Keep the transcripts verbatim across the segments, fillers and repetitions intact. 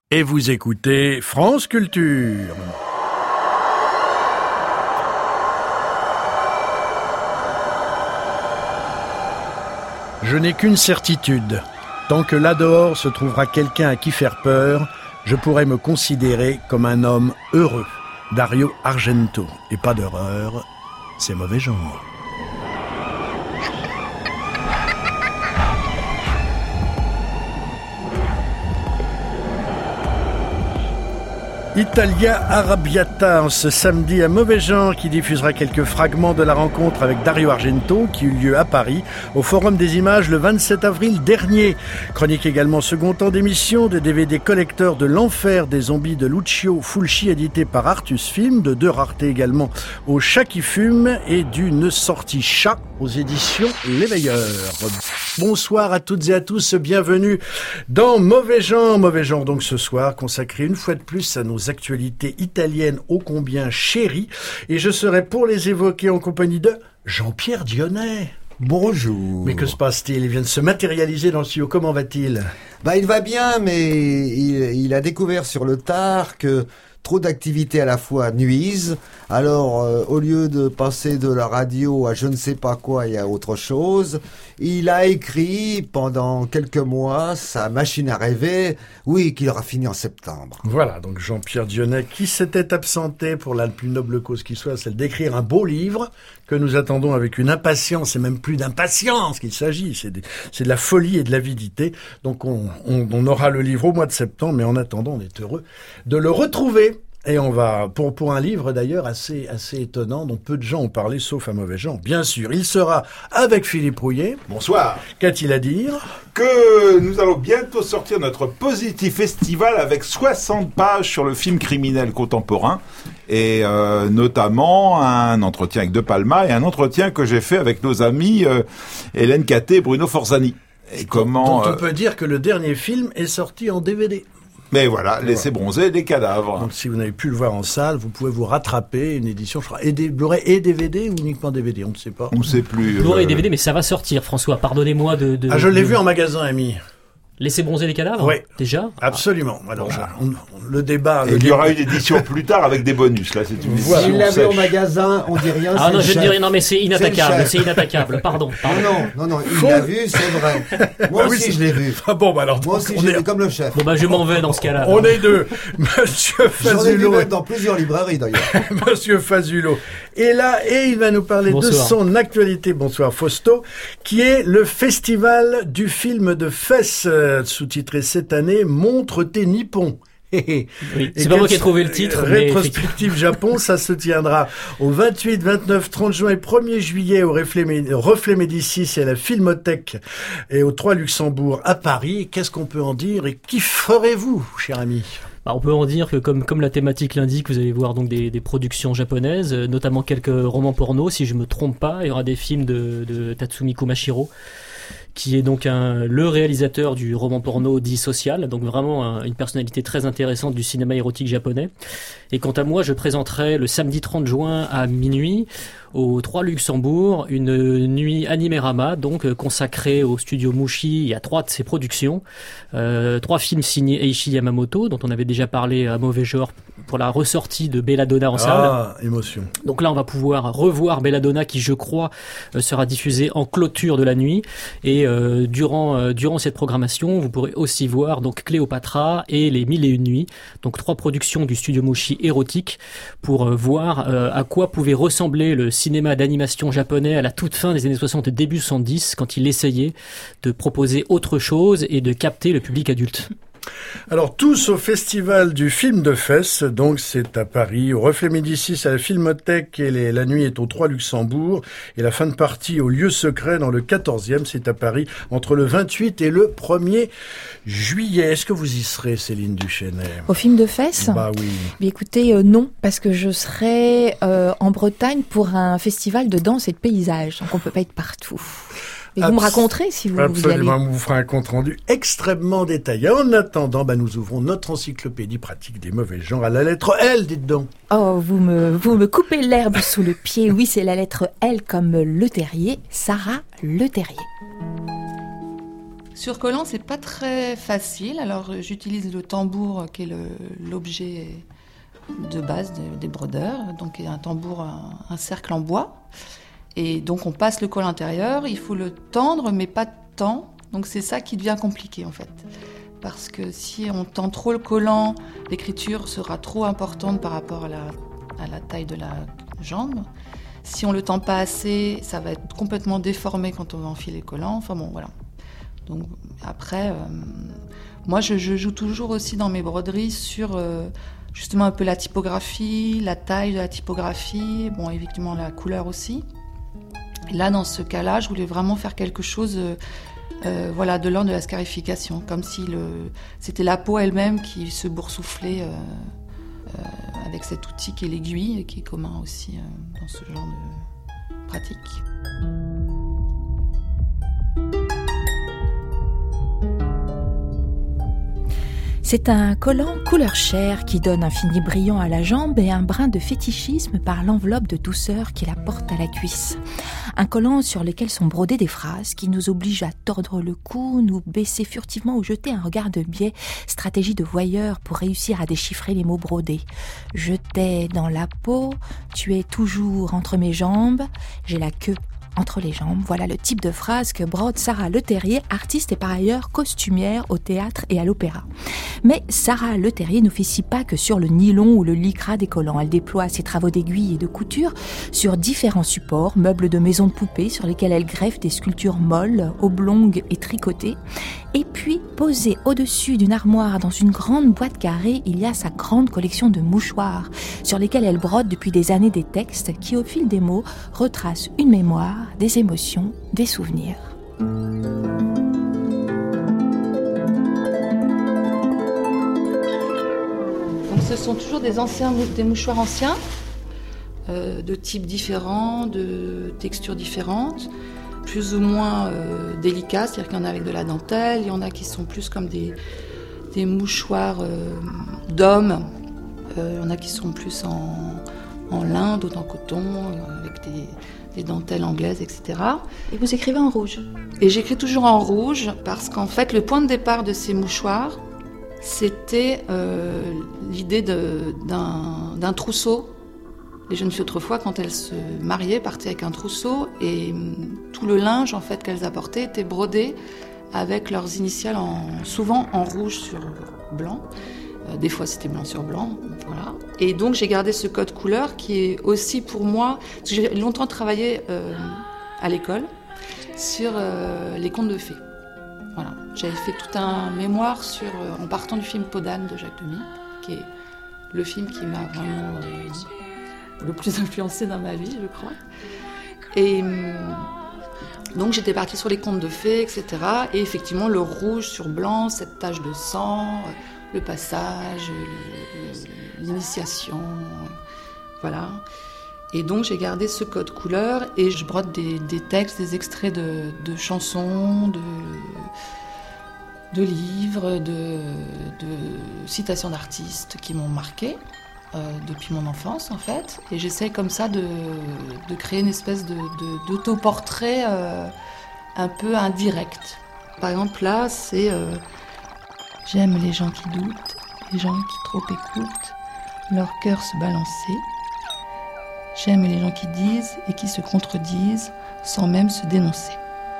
Et vous écoutez France Culture. Je n'ai qu'une certitude. Tant que là dehors se trouvera quelqu'un à qui faire peur, je pourrai me considérer comme un homme heureux. Dario Argento. Et pas d'horreur, c'est mauvais genre. Italia Arrabbiata, ce samedi à Mauvais Genre, qui diffusera quelques fragments de la rencontre avec Dario Argento, qui eut lieu à Paris, au Forum des Images le vingt-sept avril dernier. Chronique également second temps d'émission, de D V D collecteur de l'enfer des zombies de Lucio Fulci, édité par Artus Film, de deux raretés également au Chat qui fume, et d'une sortie chat aux éditions L'Éveilleur. Bonsoir à toutes et à tous, bienvenue dans Mauvais Genre. Mauvais Genre donc ce soir, consacré une fois de plus à nos actualités italiennes ô combien chéries. Et je serai pour les évoquer en compagnie de Jean-Pierre Dionnet. Bonjour. Mais que se passe-t-il ? Il vient de se matérialiser dans le studio, comment va-t-il ? Bah, il va bien, mais il, il a découvert sur le tard que trop d'activités à la fois nuisent. Alors, euh, au lieu de passer de la radio à je ne sais pas quoi et à autre chose, il a écrit pendant quelques mois sa machine à rêver, oui, qu'il aura fini en septembre. Voilà, donc Jean-Pierre Dionnet qui s'était absenté pour la plus noble cause qui soit, celle d'écrire un beau livre que nous attendons avec une impatience, et même plus d'impatience qu'il s'agit, c'est de, c'est de la folie et de l'avidité. Donc on, on, on aura le livre au mois de septembre, mais en attendant, on est heureux de le retrouver. Et on va, pour, pour un livre d'ailleurs assez, assez étonnant, dont peu de gens ont parlé, sauf à Mauvais Genre. Bien sûr, il sera avec Philippe Rouillet. Bonsoir. Qu'a-t-il à dire ? Que nous allons bientôt sortir notre Positif Festival avec soixante pages sur le film criminel contemporain. Et euh, notamment un entretien avec De Palma et un entretien que j'ai fait avec nos amis euh, Hélène Caté et Bruno Forzani. Et comment, dont on euh, peut dire que le dernier film est sorti en D V D. Mais voilà, laissez bronzer des cadavres. Donc si vous n'avez pu le voir en salle, vous pouvez vous rattraper une édition, je crois, et des Blu-ray et D V D ou uniquement D V D, on ne sait pas. On ne sait plus. Blu-ray euh... et D V D, mais ça va sortir, François. Pardonnez-moi de. de ah, je l'ai de... vu en magasin, ami. Laisser bronzer les cadavres ? Oui. Déjà ? Absolument. Alors, bon, je, on, on, le débat. Et le il y débat... aura une édition plus tard avec des bonus. Là, c'est une édition S'il l'avait sèche. au magasin, on dit rien. Ah c'est non, le je ne chef. dis rien. Non, mais c'est inattaquable. C'est, c'est inattaquable. Pardon. pardon. Non, non, non, non, il Faut... l'a vu, c'est vrai. Moi ah, aussi, oui, je l'ai vu. Ah bon, bah alors. Moi aussi, on je l'ai est... vu comme le chef. Bon, bah, je m'en vais dans ce cas-là. On est deux. Monsieur Fazulo. J'en ai vu même dans plusieurs librairies, d'ailleurs. Monsieur Fazulo est là et il va nous parler Bonsoir. de son actualité. Bonsoir, Fausto, qui est le festival du film de Fès, euh, sous-titré cette année, Montre tes nippons. Oui, c'est pas moi qui ai trouvé le titre. Rétrospective mais... Japon, ça se tiendra au vingt-huit, vingt-neuf, trente juin et premier juillet au Reflet, Reflet Médicis et à la Filmothèque et au trois Luxembourg à Paris. Qu'est-ce qu'on peut en dire et qui ferez-vous, cher ami ? Bah, on peut en dire que comme, comme la thématique l'indique, vous allez voir donc des, des productions japonaises, notamment quelques romans porno, si je me trompe pas. Il y aura des films de, de Tatsumi Kumashiro, qui est donc un, le réalisateur du roman porno dit social, donc vraiment un, une personnalité très intéressante du cinéma érotique japonais. Et quant à moi, je présenterai le samedi trente juin à minuit au trois Luxembourg une nuit animérama, donc consacrée au studio Mushi et à trois de ses productions. Euh, trois films signés Eiichi Yamamoto, dont on avait déjà parlé à Mauvais Genre pour la ressortie de Belladonna en salle. Ah, émotion. Donc là, on va pouvoir revoir Belladonna qui, je crois, euh, sera diffusée en clôture de la nuit. Et euh, durant euh, durant cette programmation, vous pourrez aussi voir donc Cléopatra et Les Mille et Une Nuits, donc trois productions du studio Mushi érotique pour euh, voir euh, à quoi pouvait ressembler le cinéma d'animation japonais à la toute fin des années soixante et début soixante-dix, quand il essayait de proposer autre chose et de capter le public adulte. Alors tous au festival du film de Fès, donc c'est à Paris, au Reflet Médicis à la Filmothèque et les, la nuit est au trois Luxembourg et la fin de partie au Lieu Secret dans le quatorzième, c'est à Paris entre le vingt-huit et le premier juillet. Est-ce que vous y serez, Céline Duchesnay ? Au film de Fès ? Bah oui. Mais écoutez, euh, non, parce que je serai euh, en Bretagne pour un festival de danse et de paysage, donc on peut pas être partout. Et vous Abs- me raconterez si vous, absolument, vous y allez. On vous fera un compte-rendu extrêmement détaillé. En attendant, bah, nous ouvrons notre encyclopédie pratique des mauvais genres à la lettre L, dites donc. Oh, vous me, vous me coupez l'herbe sous le pied. Oui, c'est la lettre L comme Le Terrier. Sarah Le Terrier. Sur collant, c'est pas très facile. Alors, j'utilise le tambour qui est le, l'objet de base de, des brodeurs. Donc, il y a un tambour, un, un cercle en bois. Et donc, on passe le col intérieur. Il faut le tendre, mais pas tant. Donc, c'est ça qui devient compliqué, en fait. Parce que si on tend trop le collant, l'écriture sera trop importante par rapport à la, à la taille de la jambe. Si on le tend pas assez, ça va être complètement déformé quand on va enfiler le collant. Enfin bon, voilà. Donc après, euh, moi je, je joue toujours aussi dans mes broderies sur euh, justement un peu la typographie, la taille de la typographie, bon évidemment la couleur aussi. Et là dans ce cas-là, je voulais vraiment faire quelque chose euh, euh, voilà, de l'ordre de la scarification, comme si le, c'était la peau elle-même qui se boursouflait euh, euh, avec cet outil qui est l'aiguille, et qui est commun aussi euh, dans ce genre de pratique. C'est un collant couleur chair qui donne un fini brillant à la jambe et un brin de fétichisme par l'enveloppe de douceur qui la porte à la cuisse. Un collant sur lequel sont brodées des phrases qui nous obligent à tordre le cou, nous baisser furtivement ou jeter un regard de biais, stratégie de voyeur pour réussir à déchiffrer les mots brodés. Je t'ai dans la peau, tu es toujours entre mes jambes, j'ai la queue entre les jambes. Voilà le type de phrase que brode Sarah Leterrier, artiste et par ailleurs costumière au théâtre et à l'opéra. Mais Sarah Leterrier n'officie pas que sur le nylon ou le lycra des collants. Elle déploie ses travaux d'aiguille et de couture sur différents supports, meubles de maison de poupée sur lesquels elle greffe des sculptures molles, oblongues et tricotées. Et puis, posée au-dessus d'une armoire dans une grande boîte carrée, il y a sa grande collection de mouchoirs sur lesquels elle brode depuis des années des textes qui, au fil des mots, retracent une mémoire, des émotions, des souvenirs. Donc ce sont toujours des anciens, des mouchoirs anciens, euh, de types différents, de textures différentes, plus ou moins euh, délicats, c'est-à-dire qu'il y en a avec de la dentelle, il y en a qui sont plus comme des, des mouchoirs euh, d'hommes, euh, il y en a qui sont plus en, en lin, d'autres en coton, euh, avec des, des dentelles anglaises, et cetera. Et vous écrivez en rouge ? Et j'écris toujours en rouge parce qu'en fait, le point de départ de ces mouchoirs, c'était euh, l'idée de, d'un, d'un trousseau. Les jeunes filles autrefois, quand elles se mariaient, partaient avec un trousseau et tout le linge en fait qu'elles apportaient était brodé avec leurs initiales, en, souvent en rouge sur blanc. Euh, des fois, c'était blanc sur blanc, voilà. Et donc, j'ai gardé ce code couleur qui est aussi pour moi... Parce que j'ai longtemps travaillé euh, à l'école sur euh, les contes de fées. Voilà. J'avais fait tout un mémoire sur, euh, en partant du film Peau d'âne de Jacques Demy, qui est le film qui m'a vraiment euh, le plus influencé dans ma vie, je crois. Et euh, donc, j'étais partie sur les contes de fées, et cetera. Et effectivement, le rouge sur blanc, cette tache de sang... Euh, le passage, l'initiation, voilà. Et donc j'ai gardé ce code couleur et je brode des, des textes, des extraits de, de chansons, de, de livres, de, de citations d'artistes qui m'ont marqué euh, depuis mon enfance en fait. Et j'essaie comme ça de, de créer une espèce de, de, d'autoportrait euh, un peu indirect. Par exemple là, c'est... Euh, J'aime les gens qui doutent, les gens qui trop écoutent, leur cœur se balancer. J'aime les gens qui disent et qui se contredisent sans même se dénoncer.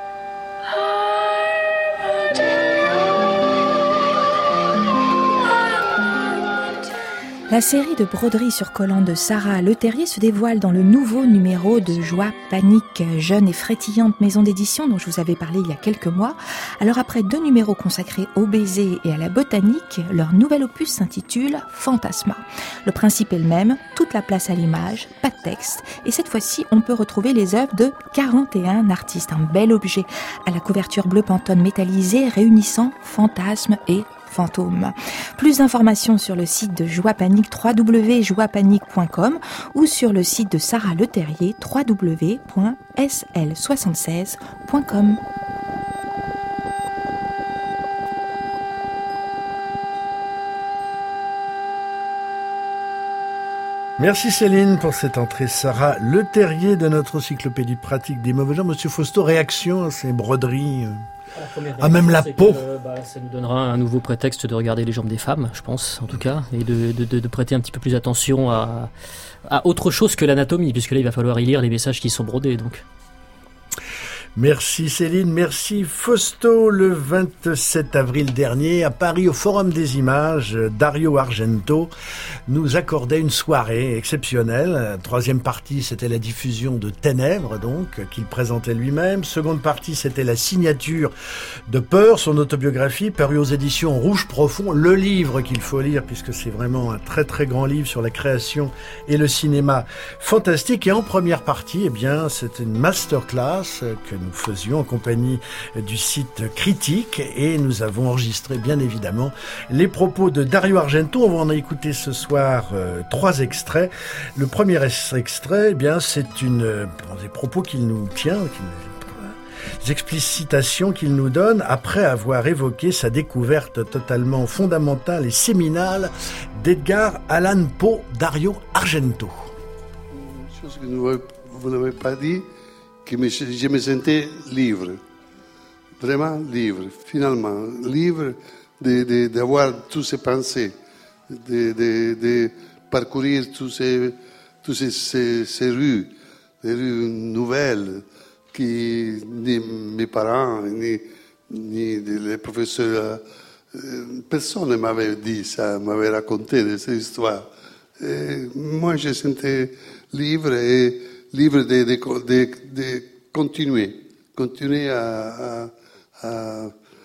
La série de broderies sur collants de Sarah Leterrier se dévoile dans le nouveau numéro de Joie Panique, jeune et frétillante maison d'édition dont je vous avais parlé il y a quelques mois. Alors après deux numéros consacrés au baiser et à la botanique, leur nouvel opus s'intitule Fantasma. Le principe est le même, toute la place à l'image, pas de texte, et cette fois-ci on peut retrouver les œuvres de quarante et un artistes, un bel objet à la couverture bleu Pantone métallisée réunissant fantasmes et fantômes. Plus d'informations sur le site de Joie Panique, w w w point joie panique point com ou sur le site de Sarah Leterrier, w w w point s l soixante-seize point com. Merci Céline pour cette entrée. Sarah Leterrier de notre encyclopédie pratique des mauvais genres. Monsieur Fausto, réaction à ces broderies Ah, même la peau. Que, bah, ça nous donnera un nouveau prétexte de regarder les jambes des femmes, je pense, en tout cas, et de, de, de, de prêter un petit peu plus attention à, à autre chose que l'anatomie, puisque là, il va falloir y lire les messages qui sont brodés, donc. Merci Céline, merci Fausto. Le vingt-sept avril dernier, à Paris, au Forum des Images, Dario Argento nous accordait une soirée exceptionnelle. La troisième partie, c'était la diffusion de Ténèbres, donc, qu'il présentait lui-même. Seconde partie, c'était la signature de Peur, son autobiographie, parue aux éditions Rouge Profond. Le livre qu'il faut lire, puisque c'est vraiment un très très grand livre sur la création et le cinéma fantastique. Et en première partie, eh bien, c'était une masterclass que nous faisions en compagnie du site Critique, et nous avons enregistré bien évidemment les propos de Dario Argento. On va en écouter ce soir euh, trois extraits. Le premier extrait, eh bien, c'est une euh, des propos qu'il nous tient, qu'il, des explicitations qu'il nous donne après avoir évoqué sa découverte totalement fondamentale et séminale d'Edgar Allan Poe. Dario Argento. Une chose que vous n'avez pas dit, que je me sentais libre, vraiment libre, finalement, libre de, de, d'avoir toutes ces pensées, de, de, de parcourir toutes ces, toutes ces, ces, ces rues, des rues nouvelles, qui ni mes parents, ni, ni les professeurs, personne ne m'avait dit ça, m'avait raconté cette histoire. Et moi, je me sentais libre et libre de, de, de, de continuer, continuer à, à, à,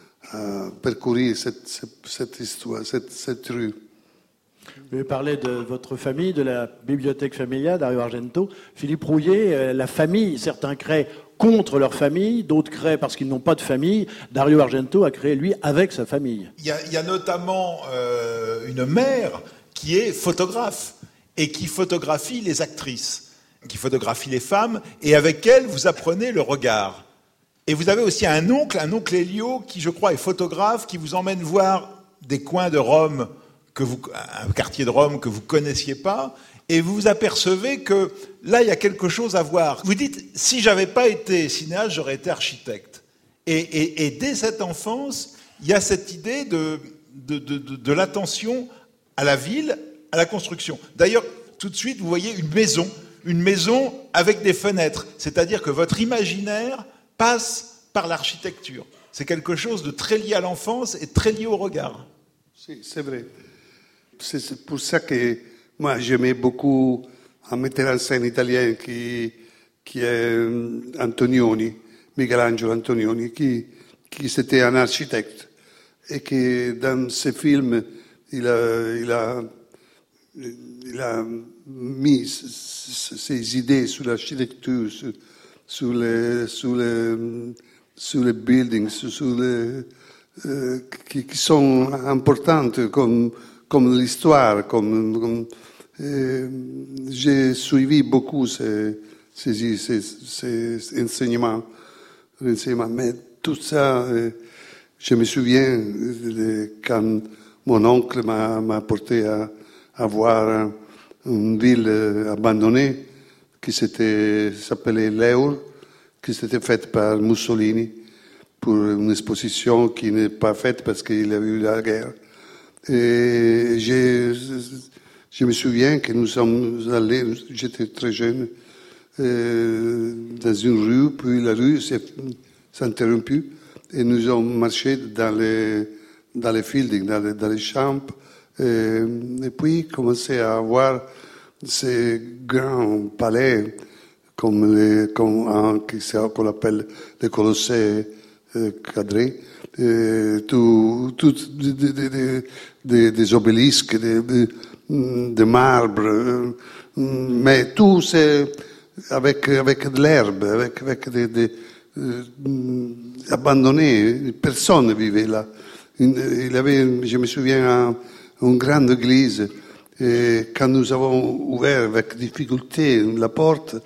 à parcourir cette, cette, cette histoire, cette, cette rue. Vous avez parlé de votre famille, de la bibliothèque familiale, Dario Argento. Philippe Rouillet, la famille, certains créent contre leur famille, d'autres créent parce qu'ils n'ont pas de famille. Dario Argento a créé, lui, avec sa famille. Il y a, il y a notamment euh, une mère qui est photographe et qui photographie les actrices, qui photographie les femmes, et avec elle, vous apprenez le regard. Et vous avez aussi un oncle, un oncle Elio, qui, je crois, est photographe, qui vous emmène voir des coins de Rome, que vous, un quartier de Rome que vous connaissiez pas, et vous vous apercevez que là, il y a quelque chose à voir. Vous dites, si j'avais pas été cinéaste, j'aurais été architecte. Et, et, et dès cette enfance, il y a cette idée de, de, de, de, de l'attention à la ville, à la construction. D'ailleurs, tout de suite, vous voyez une maison, une maison avec des fenêtres. C'est-à-dire que votre imaginaire passe par l'architecture. C'est quelque chose de très lié à l'enfance et très lié au regard. Si, c'est vrai. C'est pour ça que moi, j'aimais beaucoup un metteur en scène italien qui, qui est Antonioni, Michelangelo Antonioni, qui, qui c'était un architecte. Et que dans ses films, il a, il a, il a mis ses idées sur l'architecture, sur, sur, les, sur, les, sur les buildings, sur, sur les, euh, qui, qui sont importantes comme, comme l'histoire. Comme, comme, euh, j'ai suivi beaucoup ces, ces, ces, ces enseignements, enseignements. Mais tout ça, euh, je me souviens de, quand mon oncle m'a, m'a porté à, à voir une ville abandonnée qui s'était, s'appelait Leur, qui s'était faite par Mussolini pour une exposition qui n'est pas faite parce qu'il y a eu la guerre. Et je, je me souviens que nous sommes allés, j'étais très jeune, euh, dans une rue, puis la rue s'est, s'est interrompue et nous avons marché dans les, dans les fields, dans les, dans les champs, et, et puis commencé à voir ces grands palais comme les, comme un, qu'on appelle les Colossés euh, cadrés, et tout, tout des, des, des, des obélisques, des, des, des marbres, mais tout c'est avec, avec de l'herbe, avec, avec des, des euh, abandonnés, personne ne vivait là. Il avait, je me souviens, un, une grande église. Et quand nous avons ouvert avec difficulté la porte,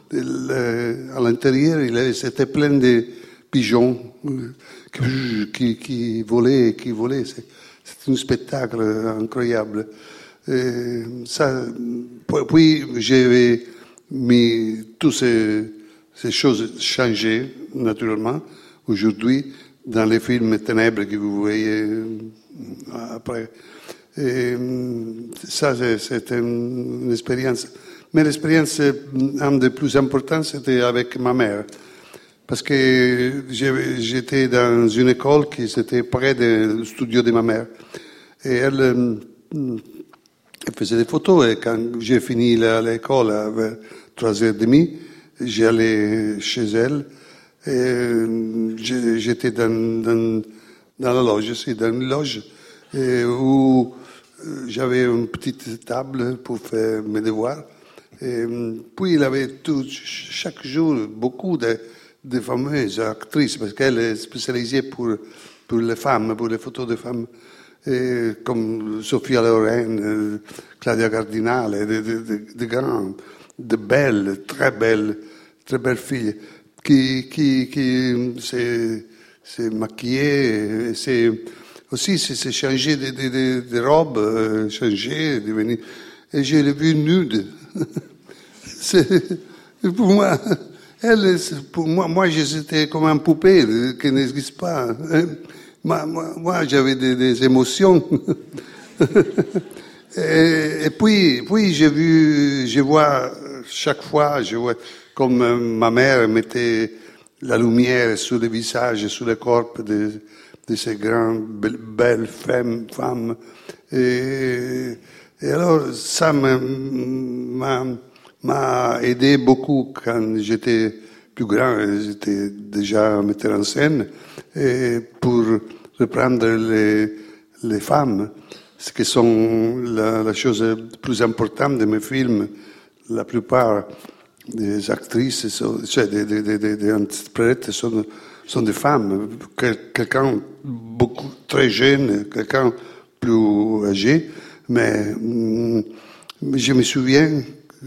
le, à l'intérieur, il avait, c'était plein de pigeons qui, qui, qui volaient, qui volaient. C'est, c'est un spectacle incroyable. Et ça, puis j'ai mis toutes ces, ces choses changées, naturellement. Aujourd'hui, dans les films Ténèbres que vous voyez après. Et ça, c'était une, une expérience. Mais l'expérience, un des plus importants, c'était avec ma mère. Parce que j'étais dans une école qui était près du studio de ma mère. Et elle, elle faisait des photos. Et quand j'ai fini l'école à trois heures trente, j'allais chez elle. Et j'étais dans, dans, dans la loge, aussi, dans une loge, et où j'avais une petite table pour faire mes devoirs. Et puis il avait tout, chaque jour beaucoup de, de fameuses actrices, parce qu'elle est spécialisée pour, pour les femmes, pour les photos de femmes, et comme Sofia Loren, Claudia Cardinale, de, de, de, de grandes, de belles, très belles, très belles filles. Qui, qui, qui s'est, s'est maquillé, c'est aussi s'est changé de, de, de, de robe, euh, changé, devenu, et je l'ai vu nude. C'est, pour moi, elle, pour moi, moi, j'étais comme un poupée qui n'existe pas. Moi, moi, moi j'avais des, des émotions. et, et puis, puis j'ai vu, je vois chaque fois, je vois. Comme ma mère mettait la lumière sur le visage, sur le corps de, de ces grandes, belles femmes. femmes. Et, et alors, ça m'a, m'a aidé beaucoup quand j'étais plus grand. J'étais déjà metteur en scène. Et pour reprendre les, les femmes, ce qui sont la, la chose la plus importante de mes films, la plupart des actrices, cioè des, des, des, des interprètes sont, sont des femmes, quelqu'un beaucoup très jeune, quelqu'un plus âgé, mais je me souviens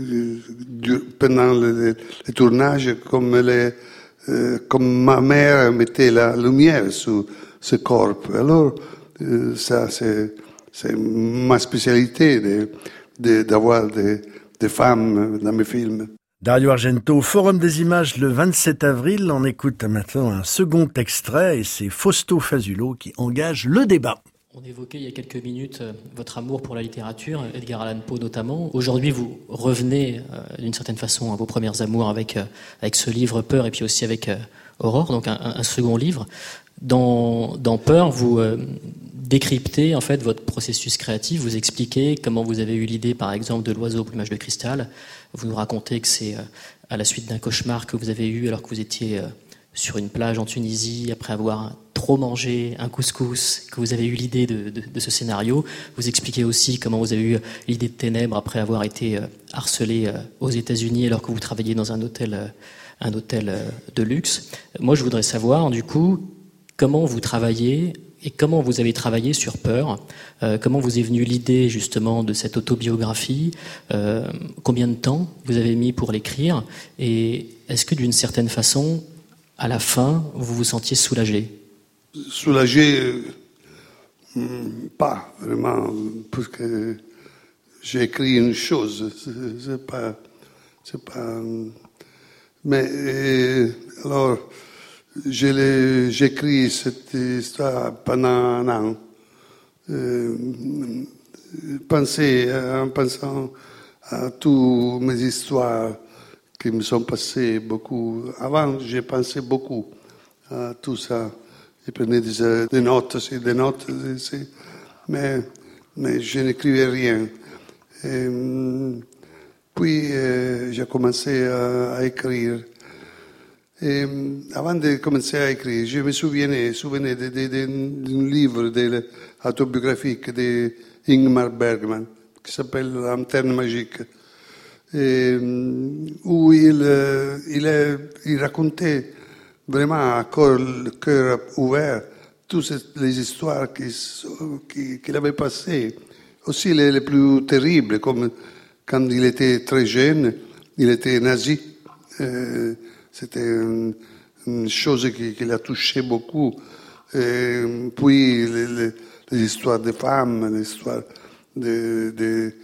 pendant le, le tournage comme, les, comme ma mère mettait la lumière sur ce corps. Alors ça c'est, c'est ma spécialité de, de, d'avoir des, des femmes dans mes films. Dario Argento, au Forum des Images le vingt-sept avril. On écoute maintenant un second extrait et c'est Fausto Fazulo qui engage le débat. On évoquait il y a quelques minutes euh, votre amour pour la littérature, Edgar Allan Poe notamment. Aujourd'hui, vous revenez euh, d'une certaine façon à vos premières amours avec, euh, avec ce livre Peur et puis aussi avec euh, Aurore, donc un, un second livre. Dans, dans Peur, vous euh, décryptez en fait votre processus créatif, vous expliquez comment vous avez eu l'idée par exemple de l'oiseau au plumage de cristal. Vous nous racontez que c'est euh, à la suite d'un cauchemar que vous avez eu alors que vous étiez euh, sur une plage en Tunisie, après avoir trop mangé un couscous, que vous avez eu l'idée de, de, de ce scénario. Vous expliquez aussi comment vous avez eu l'idée de Ténèbres après avoir été euh, harcelé euh, aux États-Unis alors que vous travailliez dans un hôtel, euh, un hôtel euh, de luxe. Moi, je voudrais savoir, du coup, comment vous travaillez et comment vous avez travaillé sur Peur, euh, comment vous est venue l'idée justement de cette autobiographie, euh, combien de temps vous avez mis pour l'écrire, et est-ce que d'une certaine façon, à la fin, vous vous sentiez soulagé? Soulagé, euh, pas vraiment, parce que j'ai écrit une chose, c'est, c'est pas, c'est pas, mais euh, alors. Je j'écris cette histoire pendant un an. Euh, penser, en pensant à toutes mes histoires qui me sont passées beaucoup. Avant, j'ai pensé beaucoup à tout ça. Je prenais des, des notes, aussi, des notes, aussi, mais, mais je n'écrivais rien. Et, puis, euh, j'ai commencé à, à écrire. Et avant de commencer à écrire, je me souvenais, souvenais de, de, de, d'un livre de, autobiographique d'Ingmar Bergman qui s'appelle Lanterne magique, et, où il, il, il racontait vraiment à corps, le cœur ouvert toutes les histoires qu'il, qu'il avait passées, aussi les, les plus terribles, comme quand il était très jeune, il était nazi. Euh, C'était une, une chose qui, qui l'a touché beaucoup. Et puis les, les, les histoires des femmes, les histoires des de,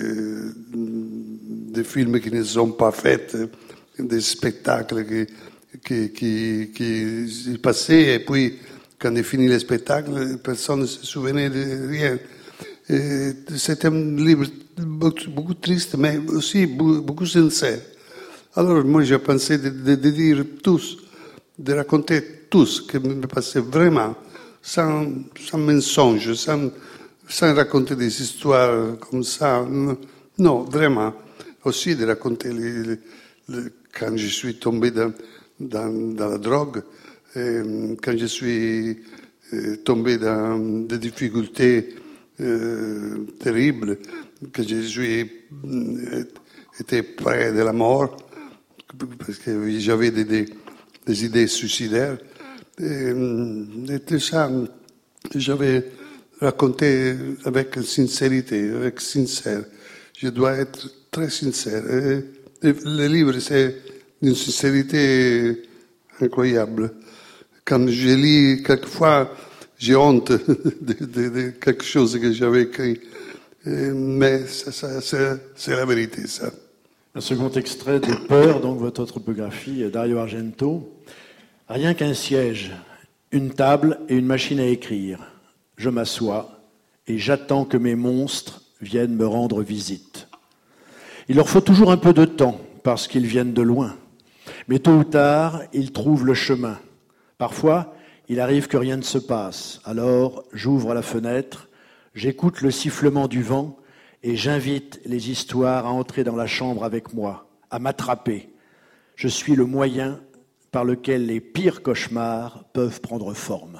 de, de films qui ne sont pas faits, des spectacles qui qui, qui, qui passait, et puis quand est fini le spectacle, personne ne se souvenait de rien. Et c'était un livre beaucoup, beaucoup triste, mais aussi beaucoup, beaucoup sincère. Alors moi, j'ai pensé de, de, de dire tous, de raconter tout ce qui me passait vraiment, sans, sans mensonge, sans, sans raconter des histoires comme ça. Non, vraiment. Aussi de raconter les, les, les, quand je suis tombé dans, dans, dans la drogue, et quand je suis tombé dans des difficultés euh, terribles, que je suis été près de la mort, parce que j'avais des, des, des idées suicidaires. Et, et tout ça, j'avais raconté avec sincérité, avec sincère. Je dois être très sincère. Et, et le livre, c'est d'une sincérité incroyable. Quand je lis, quelquefois, j'ai honte de, de, de quelque chose que j'avais écrit. Et, mais ça, ça, c'est, c'est la vérité, ça. Un second extrait de Peur, donc votre autobiographie, Dario Argento. Rien qu'un siège, une table et une machine à écrire. Je m'assois et j'attends que mes monstres viennent me rendre visite. Il leur faut toujours un peu de temps parce qu'ils viennent de loin. Mais tôt ou tard, ils trouvent le chemin. Parfois, il arrive que rien ne se passe. Alors, j'ouvre la fenêtre, j'écoute le sifflement du vent et j'invite les histoires à entrer dans la chambre avec moi, à m'attraper. Je suis le moyen par lequel les pires cauchemars peuvent prendre forme.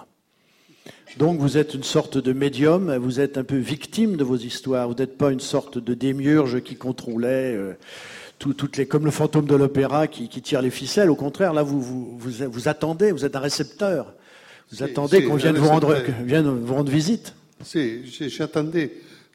Donc vous êtes une sorte de médium, vous êtes un peu victime de vos histoires, vous n'êtes pas une sorte de démiurge qui contrôlait euh, tout, toutes les, comme le fantôme de l'opéra qui, qui tire les ficelles. Au contraire, là vous, vous, vous, vous attendez, vous êtes un récepteur. Vous si, attendez si, qu'on vienne vous, rendre, vienne vous rendre visite. Si, j'attendais.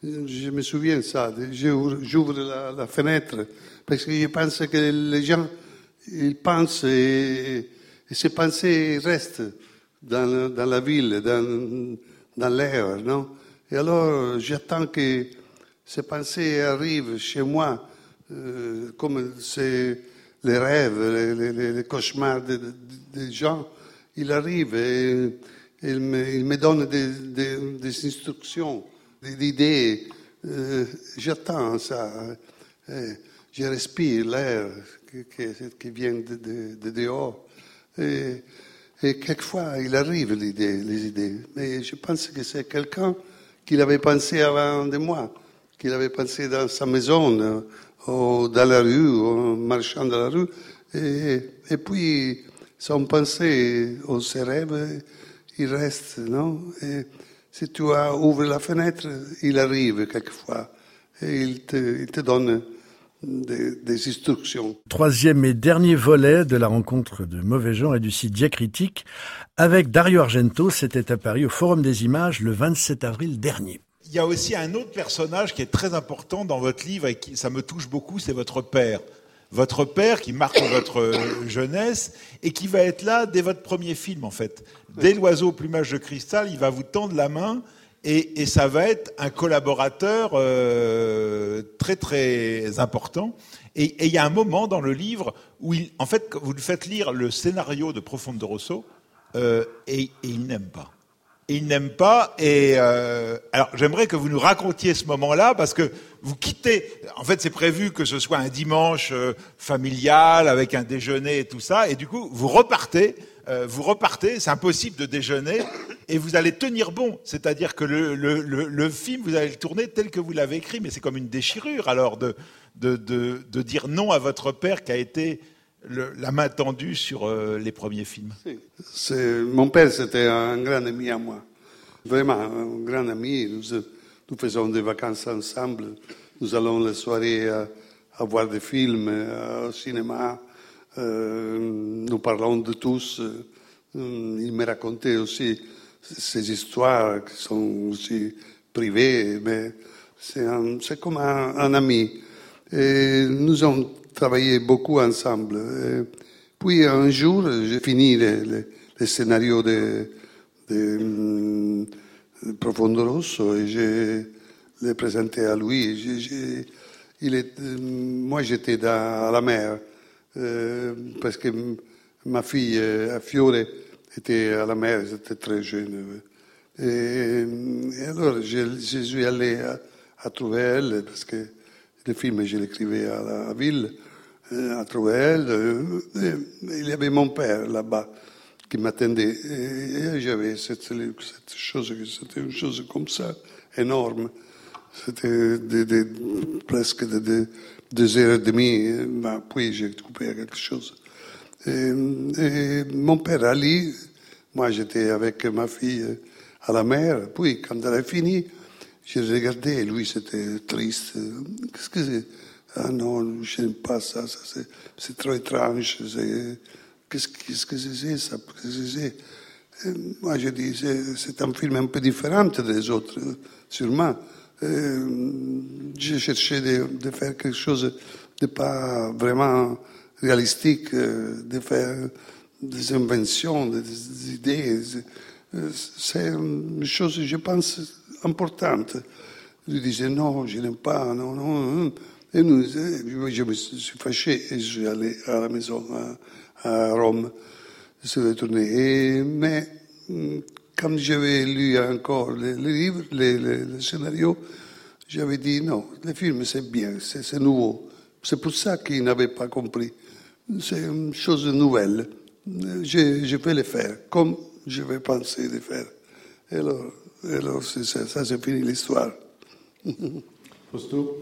Je me souviens ça. J'ouvre, j'ouvre la, la fenêtre parce que je pense que les gens, ils pensent et, et ces pensées restent dans, dans la ville, dans, dans l'air, non? Et alors, j'attends que ces pensées arrivent chez moi, euh, comme c'est les rêves, les, les, les cauchemars des de, de gens. Ils arrivent et ils me, ils me donnent des, des, des instructions, des idées. Euh, j'attends ça. Et je respire l'air qui, qui, qui vient de, de, de dehors. Et, et quelquefois, il arrive l'idée, les idées. Mais je pense que c'est quelqu'un qui l'avait pensé avant de moi, qui l'avait pensé dans sa maison, ou dans la rue, ou en marchant dans la rue. Et, et puis, son pensée, ou ses rêves, il reste, non? Et si tu ouvres la fenêtre, il arrive quelquefois. Et il te, il te donne Des, des instructions. Troisième et dernier volet de la rencontre de Mauvais Genre et du site Diacritique avec Dario Argento. C'était à Paris au Forum des Images le vingt-sept avril dernier. Il y a aussi un autre personnage qui est très important dans votre livre et qui, ça me touche beaucoup, c'est votre père. Votre père qui marque votre jeunesse et qui va être là dès votre premier film en fait. Dès L'Oiseau au plumage de cristal, il va vous tendre la main. Et, et ça va être un collaborateur euh, très très important. Et il y a un moment dans le livre où, il, en fait, vous lui faites lire le scénario de Profondo Rosso euh, et, et il n'aime pas. Et il n'aime pas. Et euh, alors, j'aimerais que vous nous racontiez ce moment-là parce que vous quittez. En fait, c'est prévu que ce soit un dimanche euh, familial avec un déjeuner et tout ça. Et du coup, vous repartez. Euh, vous repartez, c'est impossible de déjeuner, et vous allez tenir bon. C'est-à-dire que le, le, le, le film, vous allez le tourner tel que vous l'avez écrit, mais c'est comme une déchirure, alors, de, de, de, de dire non à votre père qui a été le, la main tendue sur euh, les premiers films. C'est, mon père, c'était un grand ami à moi. Vraiment, un grand ami. Nous, nous faisons des vacances ensemble. Nous allons les soirées à, à voir des films, au cinéma. Euh, nous parlons de tous. Euh, il me racontait aussi ces histoires qui sont aussi privées, mais c'est, un, c'est comme un, un ami. Et nous avons travaillé beaucoup ensemble. Et puis un jour, j'ai fini le, le, le scénario de, de, de Profondo Rosso et je l'ai présenté à lui. J'ai, j'ai, il est, moi, j'étais dans, à la mer. Euh, parce que ma fille euh, Fiore était à la mer, elle était très jeune. Et, et alors, je, je suis allé à, à trouver elle, parce que le film, je l'écrivais à la ville, euh, à trouver elle. Euh, il y avait mon père là-bas qui m'attendait. Et, et j'avais cette, cette chose, c'était une chose comme ça, énorme. C'était de, de, presque de, de, deux heures et demie. Ben, puis j'ai coupé quelque chose. Et, et mon père Ali, moi j'étais avec ma fille à la mer. Puis quand elle a fini, j'ai regardé. Lui c'était triste. Qu'est-ce que c'est? Ah non, je n'aime pas ça. ça c'est, c'est trop étrange. C'est, qu'est-ce, qu'est-ce que c'est ça? Qu'est-ce que c'est? Et moi je dis c'est, c'est un film un peu différent des autres, sûrement. Euh, j'ai cherché de, de faire quelque chose de pas vraiment réalistique, de faire des inventions, des idées. C'est une chose, je pense, importante. Je disais non, je n'aime pas, non, non. Et nous, je me suis fâché et je suis allé à la maison à, à Rome. Je suis retourné. Et, mais quand j'avais lu encore les, les livres, les, les, les scénarios, j'avais dit non, le film c'est bien, c'est, c'est nouveau. C'est pour ça qu'ils n'avaient pas compris. C'est une chose nouvelle. Je, je vais le faire comme je vais penser de faire. Et alors, et alors c'est ça, ça c'est fini l'histoire. Fausto ?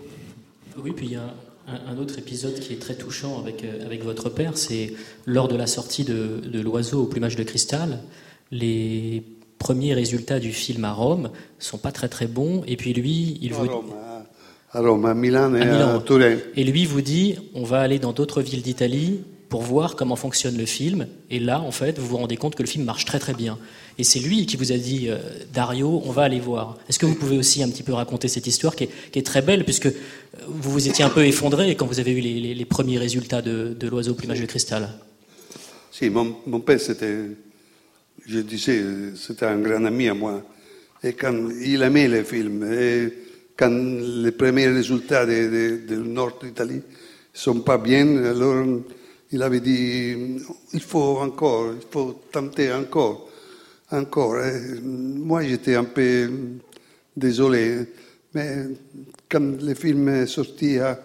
Oui, puis il y a un, un autre épisode qui est très touchant avec, avec votre père, c'est lors de la sortie de, de L'Oiseau au plumage de cristal, les premiers résultats du film à Rome sont pas très très bons, et puis lui, il à vous... Rome, à, à Rome, à Milan et à, Milan. à Turin. Et lui vous dit, on va aller dans d'autres villes d'Italie pour voir comment fonctionne le film, et là, en fait, vous vous rendez compte que le film marche très très bien. Et c'est lui qui vous a dit, euh, Dario, on va aller voir. Est-ce que vous pouvez aussi un petit peu raconter cette histoire qui est, qui est très belle, puisque vous vous étiez un peu effondré quand vous avez eu les, les, les premiers résultats de, de L'Oiseau au plumage de cristal? Si, mon, mon père, c'était, je disais, c'était un grand ami à moi. Et quand il aimait les films, et quand les premiers résultats du nord d'Italie ne sont pas bien, alors il avait dit, il faut encore, il faut tenter encore, encore. Et moi, j'étais un peu désolé, mais quand le film est sorti à,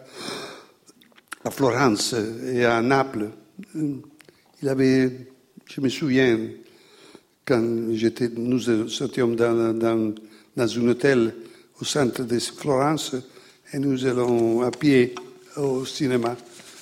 à Florence et à Naples, il avait, je me souviens, quand j'étais, nous sortions dans, dans, dans un hôtel au centre de Florence et nous allons à pied au cinéma.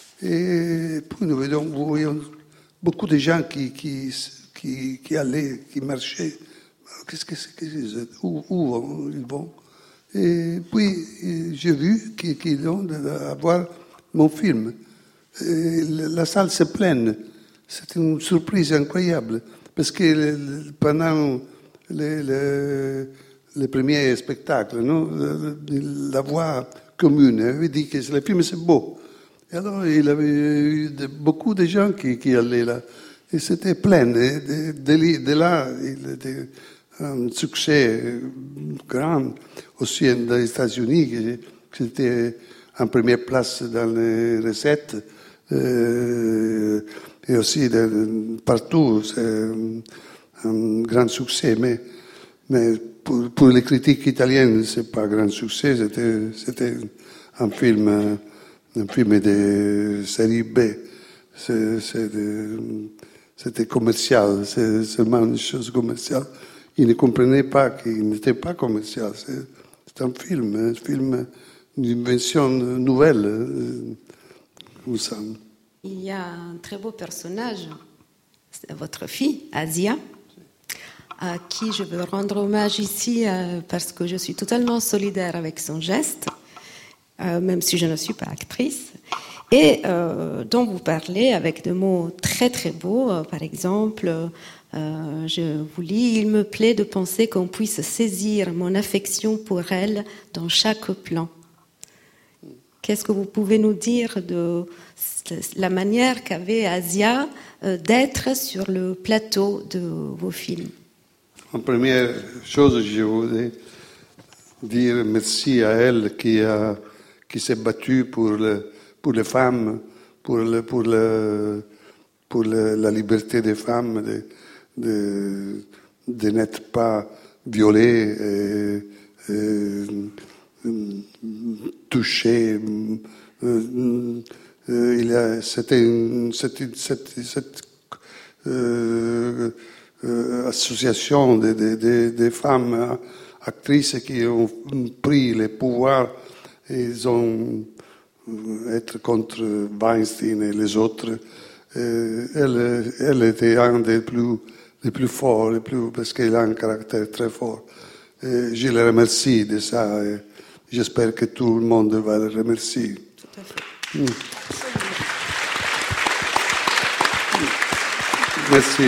Et puis nous voyons, nous voyons beaucoup de gens qui, qui, qui, qui allaient, qui marchaient. Qu'est-ce que c'est? Qu'est-ce que c'est? Où, où ils vont? Et puis j'ai vu qu'ils, qu'ils ont à voir mon film. Et la salle se pleine. C'était une surprise incroyable. Parce que pendant les, les, les premiers spectacles, non, la voix commune avait dit que le film c'est beau. Et alors il avait eu de, beaucoup de gens qui, qui allaient là. Et c'était plein. Et de, de, de là, il était un succès grand aussi dans les États-Unis. C'était en première place dans les recettes. Euh, et aussi de, partout, c'est un, un grand succès. Mais, mais pour, pour les critiques italiennes, c'est pas un grand succès. C'était, c'était un film, un film de série B. C'est, c'est de, c'était commercial, c'est seulement une chose commerciale. Ils ne comprenaient pas qu'il n'était pas commercial. C'est, c'est un film, un film d'invention nouvelle, comme ça. Il y a un très beau personnage, c'est votre fille, Asia, à qui je veux rendre hommage ici euh, parce que je suis totalement solidaire avec son geste, euh, même si je ne suis pas actrice, et euh, dont vous parlez avec des mots très très beaux. Euh, par exemple, euh, je vous lis, il me plaît de penser qu'on puisse saisir mon affection pour elle dans chaque plan. Qu'est-ce que vous pouvez nous dire de la manière qu'avait Asia d'être sur le plateau de vos films? En première chose, je voudrais dire merci à elle qui, a, qui s'est battue pour, le, pour les femmes, pour, le, pour, le, pour le, la liberté des femmes de, de, de n'être pas violées, et, et, touchées. Euh, il a, c'était une, cette, cette, cette euh, euh, association des de, de, de femmes actrices qui ont pris le pouvoir et ils ont été contre Weinstein et les autres. Et elle, elle était un des plus, les plus forts, les plus, parce qu'elle a un caractère très fort. Et je le remercie de ça et j'espère que tout le monde va le remercier. Tout à fait. Mm. Merci.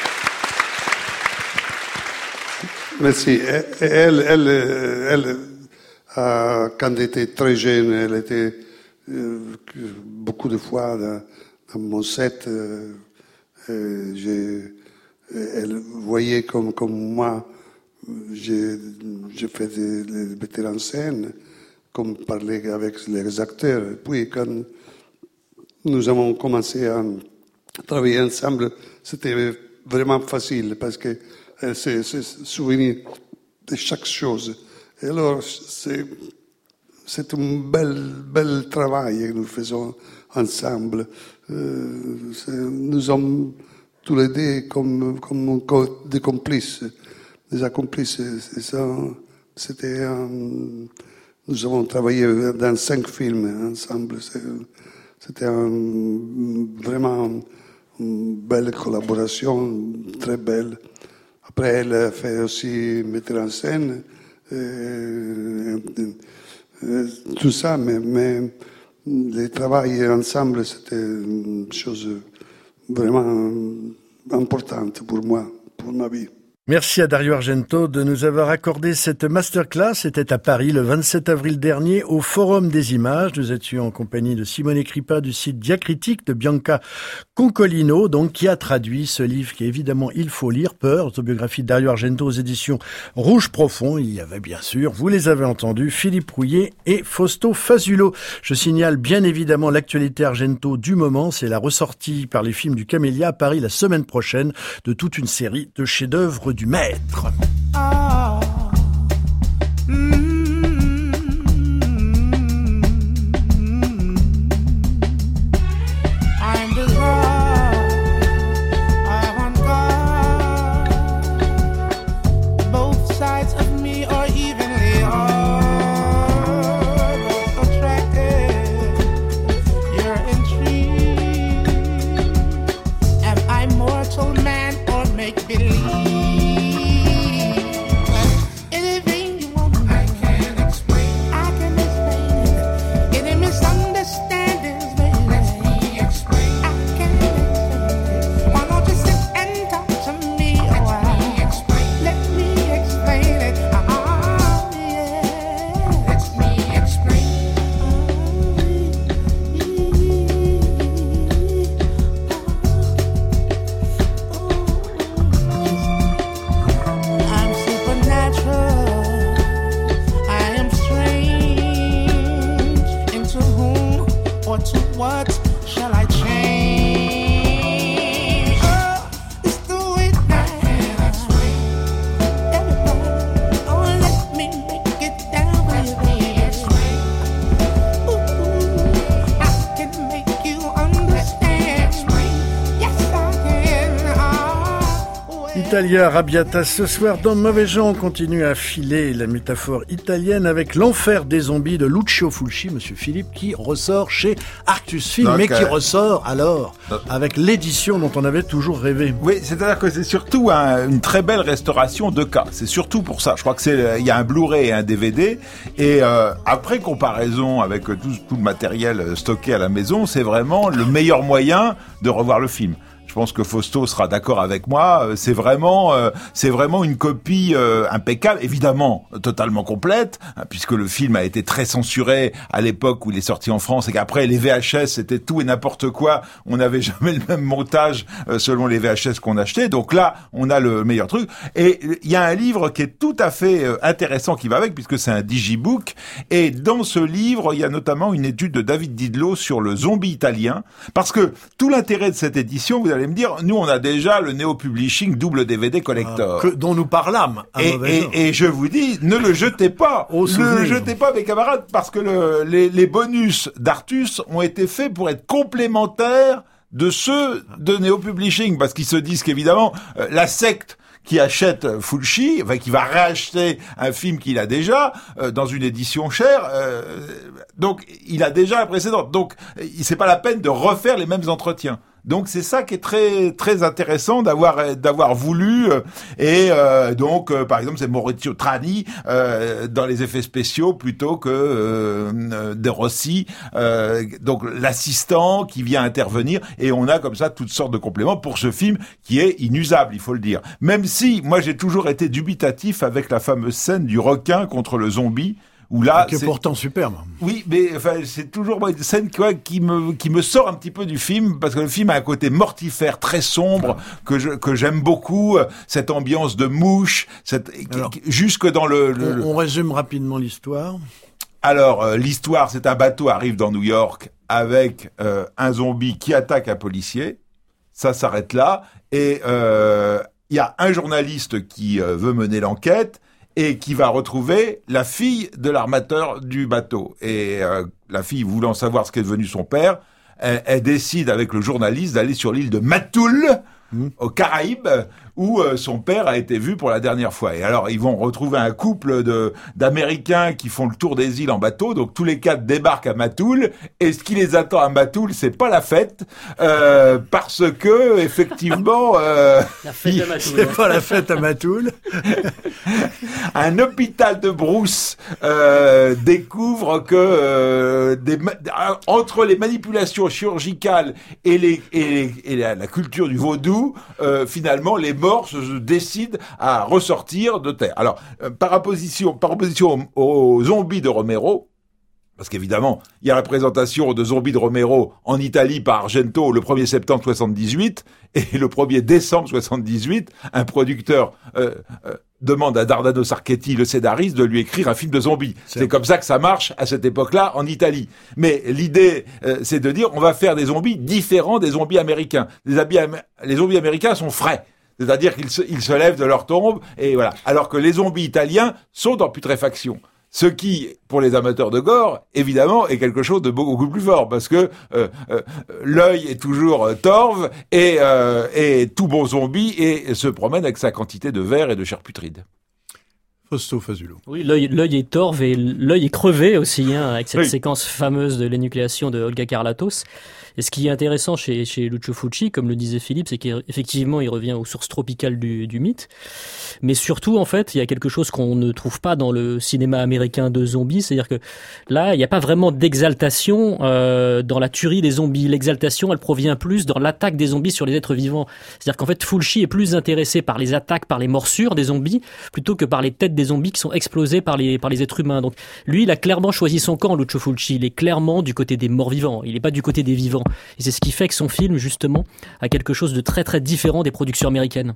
Merci. Elle, elle, elle, euh, quand elle était très jeune, elle était euh, beaucoup de fois dans, dans mon set. Euh, euh, j'ai, elle voyait comme, comme moi, j'ai, j'ai fait des, des metteurs en scène, comme parler avec les acteurs. Et puis quand nous avons commencé à travailler ensemble, c'était vraiment facile parce que elle s'est souvenue de chaque chose. Et alors, c'est, c'est un bel, bel travail que nous faisons ensemble. Euh, nous sommes tous les deux comme, comme des complices, des accomplices. Et ça, c'était un, nous avons travaillé dans cinq films ensemble. C'était un, vraiment une belle collaboration, très belle. Après, elle a fait aussi mettre en scène, euh, euh, tout ça, mais, mais le travail ensemble, c'était une chose vraiment importante pour moi, pour ma vie. Merci à Dario Argento de nous avoir accordé cette masterclass. C'était à Paris le vingt-sept avril dernier au Forum des Images. Nous étions en compagnie de Simone Crippa du site Diacritique, de Bianca Concolino, donc, qui a traduit ce livre qui évidemment il faut lire, Peur, autobiographie de Dario Argento aux éditions Rouge Profond. Il y avait bien sûr, vous les avez entendus, Philippe Rouillet et Fausto Fazulo. Je signale bien évidemment l'actualité Argento du moment. C'est la ressortie par les films du Camélia à Paris la semaine prochaine de toute une série de chefs-d'œuvre du maître. Oh. Mm-hmm. I'm the God, I want God. Both sides of me are evenly hard, attracted. You're intrigued. Am I mortal man or make believe? Italia Arrabbiata ce soir dans Mauvais Gens. On continue à filer la métaphore italienne avec L'Enfer des zombies de Lucio Fulci, Monsieur Philippe, qui ressort chez Artus Film, Donc, mais qui euh... ressort alors avec l'édition dont on avait toujours rêvé. Oui, c'est-à-dire que c'est surtout un, une très belle restauration de cas. C'est surtout pour ça. Je crois que c'est, il y a un Blu-ray et un D V D. Et euh, après comparaison avec tout, tout le matériel stocké à la maison, c'est vraiment le meilleur moyen de revoir le film. pense que Fausto sera d'accord avec moi, c'est vraiment, euh, c'est vraiment une copie euh, impeccable, évidemment totalement complète, hein, puisque le film a été très censuré à l'époque où il est sorti en France et qu'après les V H S c'était tout et n'importe quoi, on n'avait jamais le même montage euh, selon les V H S qu'on achetait, donc là on a le meilleur truc. Et il y a un livre qui est tout à fait euh, intéressant qui va avec, puisque c'est un digibook, et dans ce livre il y a notamment une étude de David Didlot sur le zombie italien, parce que tout l'intérêt de cette édition, vous allez me dire, nous on a déjà le néo-publishing double D V D collector. Que, dont nous parlâmes. Et, et, et je vous dis, ne le jetez pas, Au ne le jetez pas mes camarades, parce que le, les, les bonus d'Artus ont été faits pour être complémentaires de ceux de néo-publishing, parce qu'ils se disent qu'évidemment, euh, la secte qui achète Fulci, enfin qui va racheter un film qu'il a déjà euh, dans une édition chère, euh, donc il a déjà la précédente. Donc c'est pas la peine de refaire les mêmes entretiens. Donc c'est ça qui est très très intéressant d'avoir d'avoir voulu euh, et euh, donc euh, par exemple c'est Maurizio Trani euh, dans les effets spéciaux plutôt que euh, De Rossi, euh, donc l'assistant qui vient intervenir, et on a comme ça toutes sortes de compléments pour ce film qui est inusable, il faut le dire. Même si moi j'ai toujours été dubitatif avec la fameuse scène du requin contre le zombie. Où là, qui est, c'est pourtant superbe. Oui, mais enfin, c'est toujours moi, une scène quoi, qui me qui me sort un petit peu du film, parce que le film a un côté mortifère très sombre que je que j'aime beaucoup, cette ambiance de mouche, cette Alors, jusque dans le, le, on, le... on résume rapidement l'histoire. Alors euh, l'histoire, c'est un bateau arrive dans New York avec euh, un zombie qui attaque un policier. Ça s'arrête là, et euh, il y a un journaliste qui euh, veut mener l'enquête et qui va retrouver la fille de l'armateur du bateau. Et euh, la fille, voulant savoir ce qu'est devenu son père, elle, elle décide avec le journaliste d'aller sur l'île de Matul, mmh. aux Caraïbes, où euh, son père a été vu pour la dernière fois. Et alors, ils vont retrouver un couple de d'Américains qui font le tour des îles en bateau. Donc, tous les quatre débarquent à Matul. Et ce qui les attend à Matul, c'est pas la fête, euh, parce que effectivement, euh, la fête à Matul. C'est pas la fête à Matul. Un hôpital de brousse euh, découvre que euh, des, entre les manipulations chirurgicales et, les, et, les, et la, la culture du vaudou, euh, finalement, les morts se décident à ressortir de terre. Alors, euh, par opposition, par opposition aux, aux zombies de Romero, parce qu'évidemment, il y a la présentation de Zombies de Romero en Italie par Argento le premier septembre soixante-dix-huit, et le premier décembre soixante-dix-huit, un producteur euh, euh, demande à Dardano Sarchetti, le scénariste, de lui écrire un film de zombies. C'est, c'est comme ça que ça marche à cette époque-là en Italie. Mais l'idée, euh, c'est de dire, on va faire des zombies différents des zombies américains. Les, am- les zombies américains sont frais. C'est-à-dire qu'ils se, ils se lèvent de leur tombe, et voilà. Alors que les zombies italiens sont en putréfaction. Ce qui, pour les amateurs de gore, évidemment, est quelque chose de beaucoup plus fort, parce que euh, euh, l'œil est toujours euh, torve, et, euh, et tout bon zombie et se promène avec sa quantité de verre et de chair putride. Fausto Fazulo. Oui, l'œil, l'œil est torve et l'œil est crevé aussi, hein, avec cette oui. séquence fameuse de l'énucléation de Olga Karlatos. Et ce qui est intéressant chez, chez Lucio Fulci, comme le disait Philippe, c'est qu'effectivement, il revient aux sources tropicales du, du mythe. Mais surtout, en fait, il y a quelque chose qu'on ne trouve pas dans le cinéma américain de zombies. C'est-à-dire que là, il n'y a pas vraiment d'exaltation euh, dans la tuerie des zombies. L'exaltation, elle provient plus dans l'attaque des zombies sur les êtres vivants. C'est-à-dire qu'en fait, Fulci est plus intéressé par les attaques, par les morsures des zombies, plutôt que par les têtes des zombies qui sont explosées par les, par les êtres humains. Donc, lui, il a clairement choisi son camp, Lucio Fulci. Il est clairement du côté des morts vivants. Il n'est pas du côté des vivants. Et c'est ce qui fait que son film, justement, a quelque chose de très très différent des productions américaines.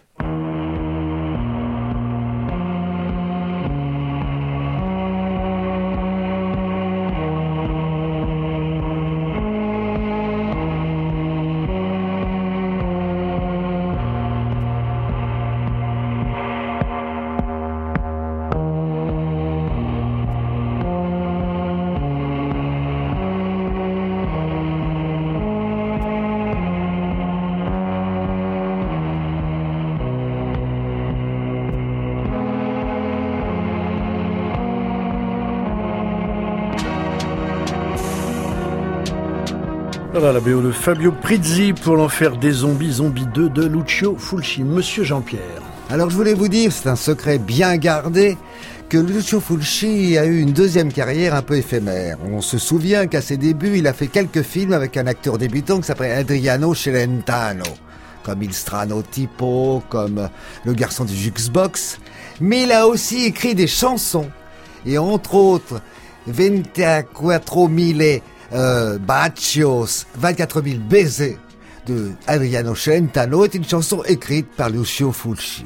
Voilà la B O de Fabio Prizzi pour l'enfer des zombies, Zombie deux de Lucio Fulci. Monsieur Jean-Pierre. Alors je voulais vous dire, c'est un secret bien gardé, que Lucio Fulci a eu une deuxième carrière un peu éphémère. On se souvient qu'à ses débuts, il a fait quelques films avec un acteur débutant qui s'appelait Adriano Celentano. comme Il Strano Tipo, comme Le Garçon du Jukebox, mais il a aussi écrit des chansons, et entre autres vingt-quatre mille euh, bacios, vingt-quatre mille baisers de Adriano Celentano est une chanson écrite par Lucio Fulci.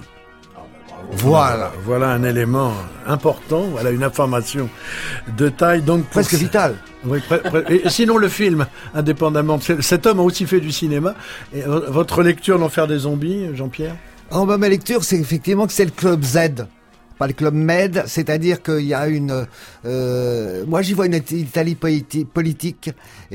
Voilà. Voilà un élément important, voilà une information de taille. Donc pour presque ce... vitale. Oui, pre- pre- et sinon le film, indépendamment, cet homme a aussi fait du cinéma. Et votre lecture d'Enfer des zombies, Jean-Pierre? En bas, ma lecture, c'est effectivement que c'est le club Z, pas le club Med, c'est-à-dire qu'il y a une... Euh, moi, j'y vois une Italie politi- politique,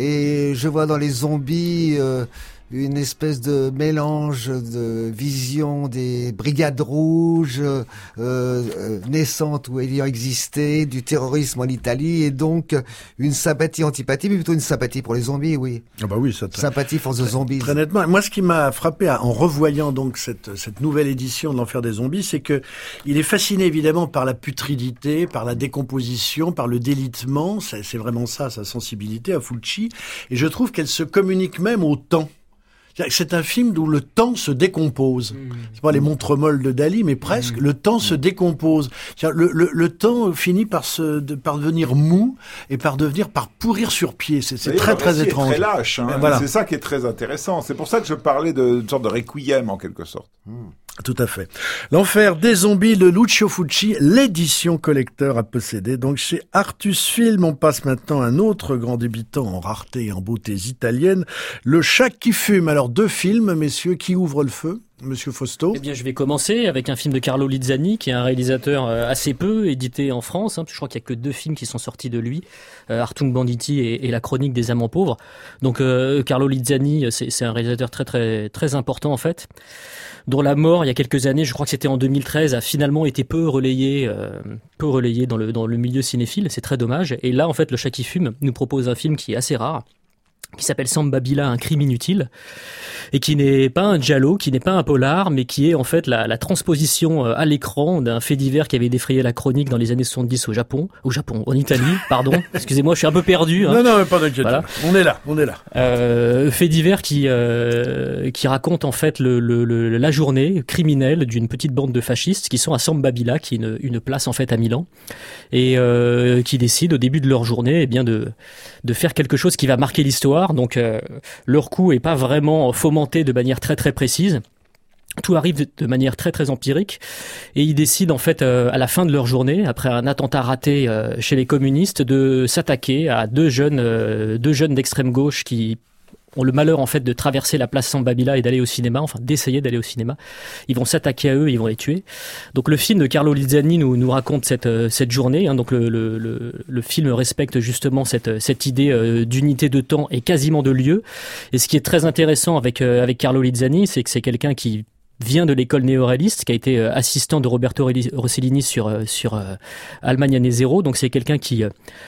et je vois dans les zombies... Euh, une espèce de mélange de vision des brigades rouges euh, euh, naissantes ou ayant existé, du terrorisme en Italie, et donc une sympathie-antipathie, mais plutôt une sympathie pour les zombies, oui. Ah bah oui, ça t- sympathie for the zombies. Très nettement. Moi, ce qui m'a frappé en revoyant donc cette, cette nouvelle édition de l'Enfer des zombies, c'est que il est fasciné évidemment par la putridité, par la décomposition, par le délitement. C'est, c'est vraiment ça, sa sensibilité à Fulci. Et je trouve qu'elle se communique même au temps. C'est un film où le temps se décompose. Mmh. C'est pas les montres molles de Dali, mais presque. Mmh. Le temps se décompose. Le, le, le temps finit par se, de, par devenir mou et par devenir, par pourrir sur pied. C'est, c'est très, très étrange. C'est très lâche, hein. Voilà. C'est ça qui est très intéressant. C'est pour ça que je parlais d'une sorte de requiem, en quelque sorte. Mmh. Tout à fait. L'Enfer des zombies de Lucio Fulci, l'édition collector à posséder. Donc chez Artus Film, on passe maintenant à un autre grand débutant en rareté et en beautés italiennes, Le Chat qui fume. Alors deux films, messieurs, qui ouvrent le feu? Monsieur Fausto. Eh bien, je vais commencer avec un film de Carlo Lizzani, qui est un réalisateur assez peu édité en France. Hein, je crois qu'il y a que deux films qui sont sortis de lui, euh, Artung Banditi et, et La Chronique des Amants Pauvres. Donc, euh, Carlo Lizzani, c'est, c'est un réalisateur très très très important en fait, dont la mort il y a quelques années, je crois que c'était en deux mille treize, a finalement été peu relayé, euh, peu relayé dans le dans le milieu cinéphile. C'est très dommage. Et là, en fait, Le Chat qui fume nous propose un film qui est assez rare, qui s'appelle Samba Bila, un crime inutile, et qui n'est pas un giallo, qui n'est pas un polar, mais qui est en fait la, la transposition à l'écran d'un fait divers qui avait défrayé la chronique dans les années soixante-dix au Japon, au Japon, en Italie, pardon. Excusez-moi, je suis un peu perdu. Hein. Non, non, mais pas d'inquiétude. Voilà. On est là, on est là. Euh, fait divers qui euh, qui raconte en fait le, le, le la journée criminelle d'une petite bande de fascistes qui sont à Samba Bila, qui est une, une place en fait à Milan, et euh, qui décident au début de leur journée, eh bien de de faire quelque chose qui va marquer l'histoire. Donc euh, leur coup est pas vraiment fomenté de manière très très précise. Tout arrive de, de manière très très empirique, et ils décident en fait euh, à la fin de leur journée, après un attentat raté euh, chez les communistes, de s'attaquer à deux jeunes euh, deux jeunes d'extrême gauche qui ont le malheur en fait de traverser la place Samba Bila et d'aller au cinéma, enfin d'essayer d'aller au cinéma. Ils vont s'attaquer à eux, ils vont les tuer. Donc le film de Carlo Lizzani nous nous raconte cette euh, cette journée. Hein. Donc le, le le le film respecte justement cette cette idée euh, d'unité de temps et quasiment de lieu. Et ce qui est très intéressant avec euh, avec Carlo Lizzani, c'est que c'est quelqu'un qui vient de l'école néo-réaliste, qui a été euh, assistant de Roberto Rossellini sur euh, sur euh, Allemagne année zéro. Donc c'est quelqu'un qui euh,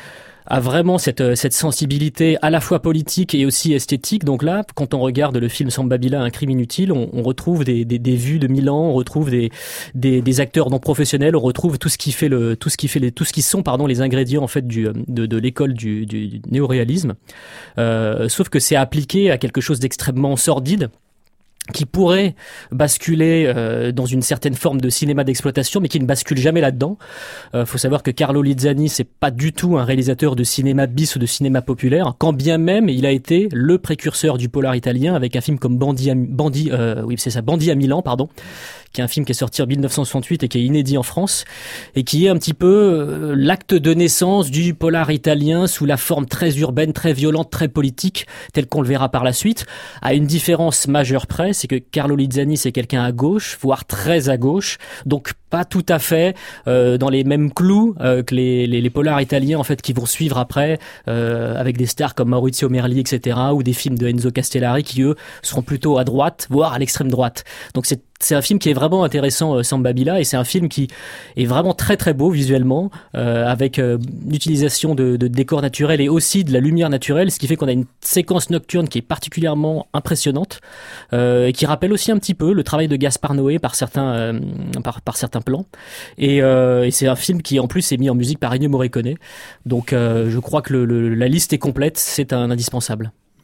a vraiment cette cette sensibilité à la fois politique et aussi esthétique. Donc là, quand on regarde le film Samba Bila, un crime inutile, on, on retrouve des, des des vues de Milan, on retrouve des des des acteurs non professionnels, on retrouve tout ce qui fait le tout ce qui fait les tout ce qui sont pardon les ingrédients en fait du de de l'école du du, du néo-réalisme. Euh, sauf que c'est appliqué à quelque chose d'extrêmement sordide, qui pourrait basculer euh, dans une certaine forme de cinéma d'exploitation, mais qui ne bascule jamais là-dedans. Euh, faut savoir que Carlo Lizzani, c'est pas du tout un réalisateur de cinéma bis ou de cinéma populaire, quand bien même il a été le précurseur du polar italien avec un film comme Bandit, à, Bandit, euh, oui c'est ça, Bandit à Milan, pardon, qui est un film qui est sorti en dix-neuf cent soixante-huit et qui est inédit en France, et qui est un petit peu euh, l'acte de naissance du polar italien sous la forme très urbaine, très violente, très politique, tel qu'on le verra par la suite, à une différence majeure près, c'est que Carlo Lizzani, c'est quelqu'un à gauche, voire très à gauche, donc pas tout à fait euh, dans les mêmes clous euh, que les, les, les polars italiens en fait qui vont suivre après, euh, avec des stars comme Maurizio Merli, et cetera, ou des films de Enzo Castellari qui eux seront plutôt à droite, voire à l'extrême droite. Donc c'est c'est un film qui est vraiment intéressant, euh, Samba Bila, et c'est un film qui est vraiment très très beau visuellement, euh, avec euh, l'utilisation de, de décors naturels et aussi de la lumière naturelle, ce qui fait qu'on a une séquence nocturne qui est particulièrement impressionnante, euh, et qui rappelle aussi un petit peu le travail de Gaspar Noé par certains euh, par, par certains plans. Et, euh, et c'est un film qui en plus est mis en musique par Ennio Morricone. Donc euh, je crois que le, le, la liste est complète, c'est un indispensable.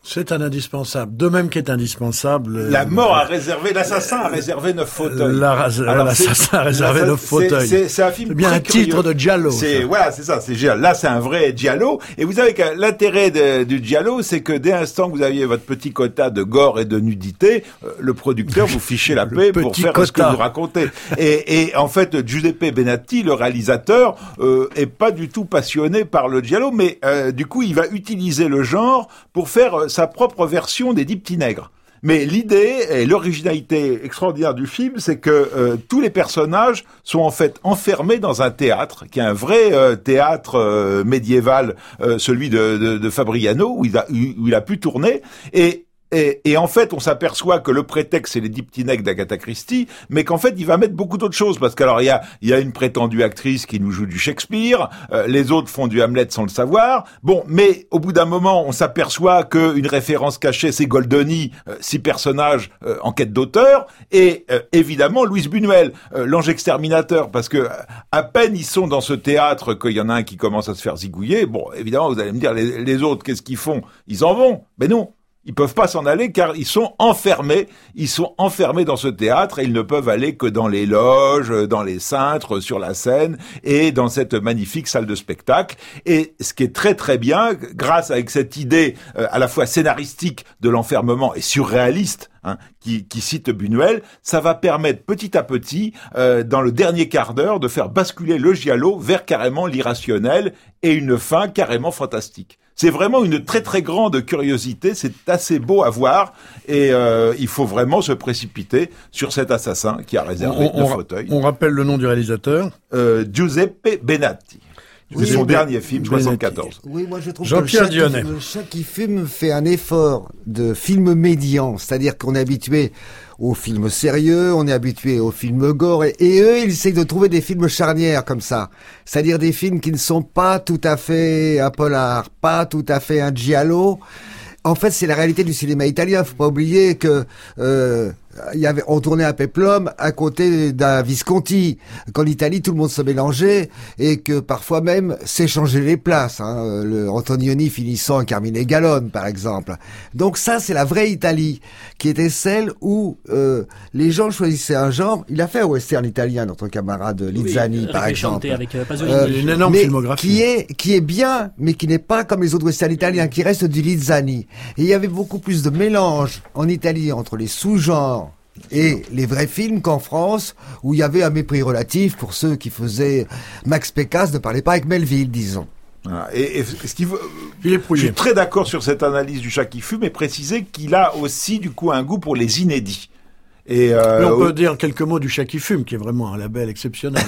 C'est un indispensable. De même qu'est indispensable... La mort a réservé, l'assassin a réservé neuf fauteuils. La, Alors, l'assassin a réservé neuf fauteuils. C'est, c'est un film c'est bien très un titre curieux. de Giallo. C'est, ça. voilà, c'est ça, c'est Giallo. Là, c'est un vrai Giallo. Et vous savez que l'intérêt de, du Giallo, c'est que dès l'instant que vous aviez votre petit quota de gore et de nudité, euh, le producteur vous fichait la paix pour faire quota. Ce que vous racontez. Et, et en fait, Giuseppe Benatti, le réalisateur, euh, est pas du tout passionné par le Giallo, mais euh, du coup, il va utiliser le genre pour faire euh, sa propre version des dix petits nègres. Mais l'idée et l'originalité extraordinaire du film, c'est que euh, tous les personnages sont en fait enfermés dans un théâtre, qui est un vrai euh, théâtre euh, médiéval, euh, celui de, de, de Fabriano, où il a, où il a pu tourner, et Et, et en fait, on s'aperçoit que le prétexte, c'est les dix petits nègres d'Agatha Christie, mais qu'en fait, il va mettre beaucoup d'autres choses. Parce qu'alors, il y a, il y a une prétendue actrice qui nous joue du Shakespeare, euh, les autres font du Hamlet sans le savoir. Bon, mais au bout d'un moment, on s'aperçoit qu'une référence cachée, c'est Goldoni, euh, six personnages euh, en quête d'auteur, et euh, évidemment, Louise Buñuel, euh, l'ange exterminateur, parce que à peine ils sont dans ce théâtre qu'il y en a un qui commence à se faire zigouiller. Bon, évidemment, vous allez me dire, les, les autres, qu'est-ce qu'ils font? Ils en vont. Mais non. Ils peuvent pas s'en aller car ils sont enfermés, ils sont enfermés dans ce théâtre et ils ne peuvent aller que dans les loges, dans les cintres, sur la scène et dans cette magnifique salle de spectacle. Et ce qui est très très bien, grâce avec cette idée euh, à la fois scénaristique de l'enfermement et surréaliste, hein, qui, qui cite Buñuel, ça va permettre petit à petit, euh, dans le dernier quart d'heure, de faire basculer le giallo vers carrément l'irrationnel et une fin carrément fantastique. C'est vraiment une très très grande curiosité, c'est assez beau à voir et euh, il faut vraiment se précipiter sur cet assassin qui a réservé on, le on, fauteuil. On rappelle le nom du réalisateur euh, Giuseppe Benatti. Oui, c'est son mais, dernier film, soixante-quatorze. Oui, moi je trouve Jean-Pierre que le chat, Dionnet. qui, le chat qui fume fait un effort de film médian, c'est-à-dire qu'on est habitué aux films sérieux, on est habitué aux films gore, et, et eux, ils essayent de trouver des films charnières comme ça, c'est-à-dire des films qui ne sont pas tout à fait un polar, pas tout à fait un giallo. En fait, c'est la réalité du cinéma italien. Faut pas oublier que euh, il y avait, on tournait à Peplum à côté d'un Visconti. Qu'en Italie, tout le monde se mélangeait et que parfois même s'échangeaient les places. Hein, le Antonioni finissant à Carmine Gallone, par exemple. Donc ça, c'est la vraie Italie, qui était celle où euh, les gens choisissaient un genre. Il a fait un western italien, notre camarade Lizzani, oui, par exemple. Avec, euh, Pasolini. Euh, une énorme mais filmographie. Qui est, qui est bien, mais qui n'est pas comme les autres westerns italiens, qui reste du Lizzani. Et il y avait beaucoup plus de mélange en Italie entre les sous-genres et les vrais films qu'en France, où il y avait un mépris relatif pour ceux qui faisaient Max Pécasse ne parlait pas avec Melville, disons. Voilà. Et, et ce qui veut, Il est je suis très d'accord sur cette analyse du chat qui fume, mais préciser qu'il a aussi du coup un goût pour les inédits. Et euh, Mais on peut au... dire quelques mots du chat qui fume, qui est vraiment un label exceptionnel.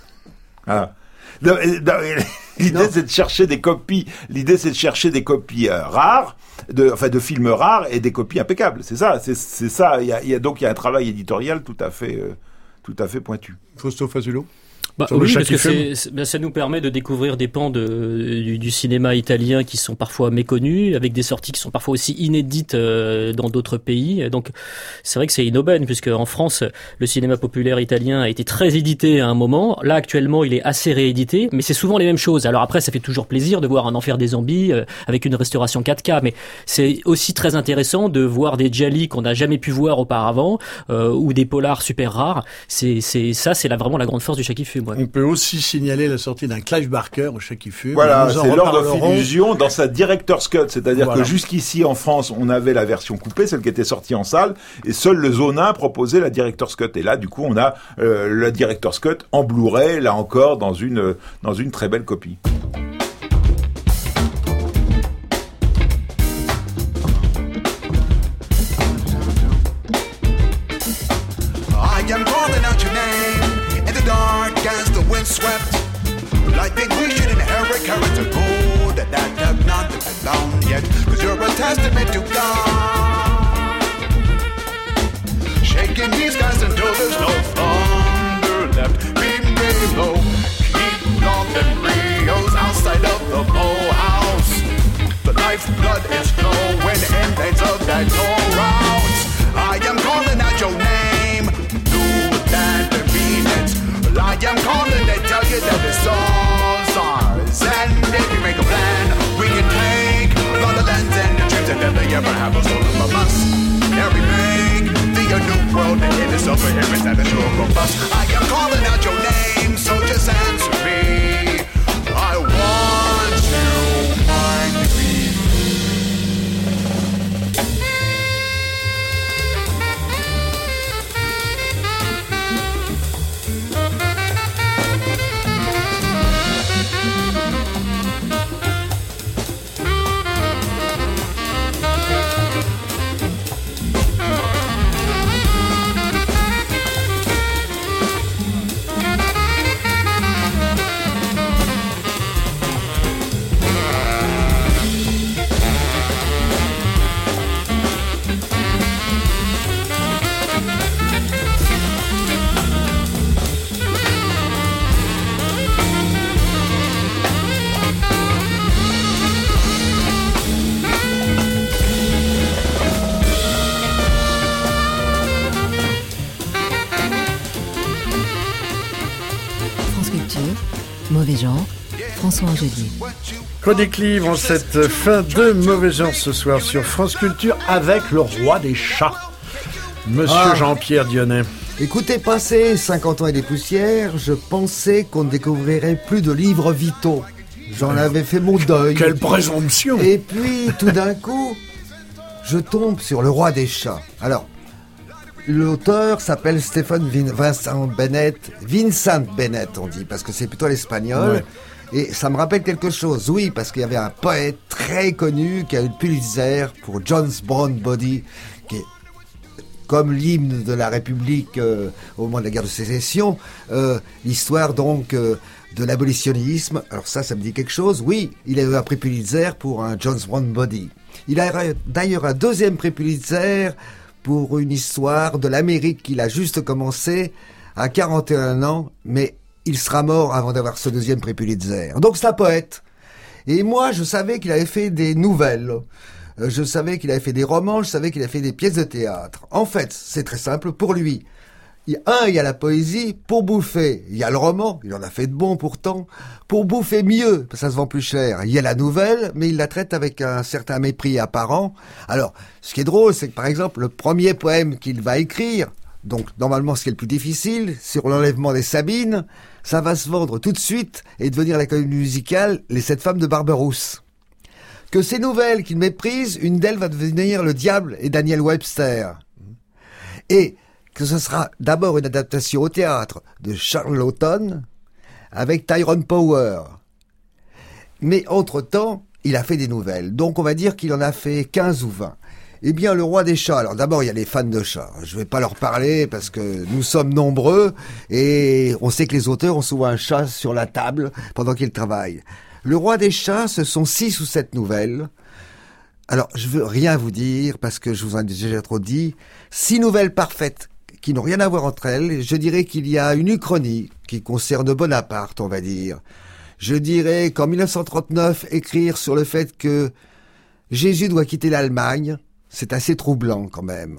Voilà. Non, non, l'idée non. c'est de chercher des copies. L'idée c'est de chercher des copies euh, rares, de, enfin de films rares et des copies impeccables. C'est ça, c'est, c'est ça. Il y a, il y a donc il y a un travail éditorial tout à fait, euh, tout à fait pointu. Fausto Fazulo. Bah, oui, parce que c'est, c'est, ça nous permet de découvrir des pans de, du, du cinéma italien qui sont parfois méconnus, avec des sorties qui sont parfois aussi inédites euh, dans d'autres pays. Donc, c'est vrai que c'est une aubaine, puisque en France, le cinéma populaire italien a été très édité à un moment. Là, actuellement, il est assez réédité, mais c'est souvent les mêmes choses. Alors après, ça fait toujours plaisir de voir un Enfer des zombies euh, avec une restauration quatre K, mais c'est aussi très intéressant de voir des gialli qu'on n'a jamais pu voir auparavant, euh, ou des polars super rares. C'est, c'est ça, c'est là vraiment la grande force du chat qui fume. Ouais. On peut aussi signaler la sortie d'un Clive Barker au chat qui fume. Voilà, c'est Lord of Illusion dans sa Director's Cut, c'est-à-dire voilà. que jusqu'ici en France, on avait la version coupée, celle qui était sortie en salle, et seul le Zone un proposait la Director's Cut. Et là, du coup, on a euh, la Director's Cut en Blu-ray, là encore, dans une dans une très belle copie. Swept like big we should inherit character good that that have not been down yet, cause you're a testament to God. Shaking these guys until there's no thunder left. Beam really low, keep London Rios outside of the Bow House. The lifeblood is flowing in veins of that no route. I am calling out your name, do that convenience. I am calling to tell you that it's all ours. And if you make a plan, we can take all the lands and the dreams and never ever have a soul of a bus. And we make the new world begin to suffer every time that you're robust. I am calling out your name, so just answer me. I want you, mind me. Mauvais genre, François Angelier. Chronique livre en cette fin de Mauvais genre ce soir sur France Culture avec le roi des chats, Monsieur Ah. Jean-Pierre Dionnet. Écoutez, passé cinquante ans et des poussières, je pensais qu'on ne découvrirait plus de livres vitaux. J'en avais fait mon deuil. Quelle présomption! Et puis, tout d'un coup, je tombe sur Le Roi des Chats. Alors, l'auteur s'appelle Stephen Vin- Vincent Bennett. Vincent Bennett, on dit, parce que c'est plutôt l'espagnol. Ouais. Et ça me rappelle quelque chose, oui, parce qu'il y avait un poète très connu qui a eu le Pulitzer pour John's Brown Body, qui est comme l'hymne de la République euh, au moment de la guerre de sécession, euh, l'histoire donc euh, de l'abolitionnisme. Alors ça, ça me dit quelque chose. Oui, il a eu un prix Pulitzer pour un John's Brown Body. Il a d'ailleurs un deuxième prix Pulitzer pour une histoire de l'Amérique qu'il a juste commencé à quarante et un ans, mais il sera mort avant d'avoir ce deuxième prix Pulitzer. Donc c'est un poète. Et moi, je savais qu'il avait fait des nouvelles. Euh, Je savais qu'il avait fait des romans, je savais qu'il avait fait des pièces de théâtre. En fait, c'est très simple pour lui. Il y a, un, il y a la poésie pour bouffer. Il y a le roman, il en a fait de bons pourtant. Pour bouffer mieux, parce que ça se vend plus cher. Il y a la nouvelle, mais il la traite avec un certain mépris apparent. Alors, ce qui est drôle, c'est que par exemple, le premier poème qu'il va écrire, donc normalement ce qui est le plus difficile, sur l'enlèvement des Sabines, ça va se vendre tout de suite et devenir la comédie musicale Les Sept Femmes de Barberousse. Que ces nouvelles qu'il méprise, une d'elles va devenir Le Diable et Daniel Webster. Et que ce sera d'abord une adaptation au théâtre de Charles Laughton avec Tyrone Power. Mais entre-temps, il a fait des nouvelles. Donc on va dire qu'il en a fait quinze ou vingt. Eh bien, Le Roi des Chats. Alors d'abord, il y a les fans de chats. Je ne vais pas leur parler parce que nous sommes nombreux et on sait que les auteurs ont souvent un chat sur la table pendant qu'ils travaillent. Le Roi des Chats, ce sont six ou sept nouvelles. Alors, je veux rien vous dire parce que je vous en ai déjà trop dit. Six nouvelles parfaites qui n'ont rien à voir entre elles. Je dirais qu'il y a une uchronie qui concerne Bonaparte, on va dire. Je dirais qu'en mille neuf cent trente-neuf, écrire sur le fait que Jésus doit quitter l'Allemagne, c'est assez troublant quand même.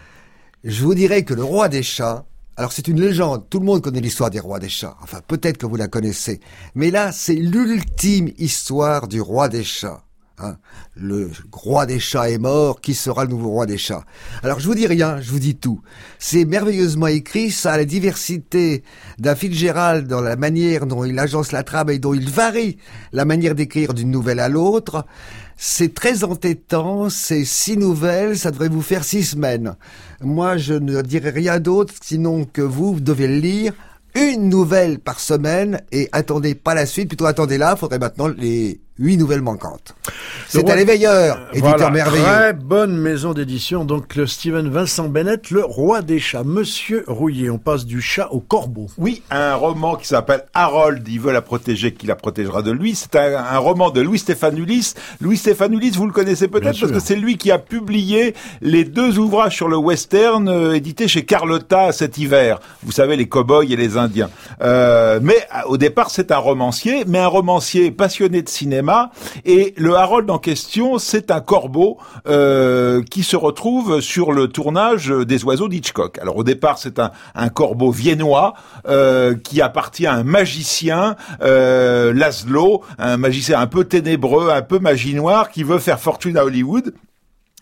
Je vous dirais que Le Roi des Chats, alors c'est une légende, tout le monde connaît l'histoire des rois des chats, enfin peut-être que vous la connaissez, mais là c'est l'ultime histoire du roi des chats. Hein. Le roi des chats est mort, qui sera le nouveau roi des chats? Alors je vous dis rien, je vous dis tout. C'est merveilleusement écrit, ça a la diversité d'un Fitzgerald dans la manière dont il agence la trame et dont il varie la manière d'écrire d'une nouvelle à l'autre. C'est très entêtant, c'est six nouvelles, ça devrait vous faire six semaines. Moi, je ne dirai rien d'autre, sinon que vous, vous devez le lire. Une nouvelle par semaine, et attendez pas la suite, plutôt attendez-la, il faudrait maintenant les huit nouvelles manquantes. C'est à l'éveilleur, éditeur Voilà, merveilleux. très bonne maison d'édition, donc le Stephen Vincent Bennett, Le Roi des Chats. Monsieur Rouillet, on passe du chat au corbeau. Oui, un roman qui s'appelle Harold, il veut la protéger, qui la protégera de lui. C'est un, un roman de Louis-Stéphane Ulysse. Louis-Stéphane Ulysse, vous le connaissez Bien peut-être sûr. parce que c'est lui qui a publié les deux ouvrages sur le western euh, édités chez Carlotta cet hiver. Vous savez, les cow-boys et les Indiens. Euh, mais à- au départ, c'est un romancier, mais un romancier passionné de cinéma. Et le Harold en question, c'est un corbeau euh, qui se retrouve sur le tournage des Oiseaux d'Hitchcock. Alors au départ, c'est un, un corbeau viennois euh, qui appartient à un magicien, euh, Laszlo, un magicien un peu ténébreux, un peu magie noire, qui veut faire fortune à Hollywood.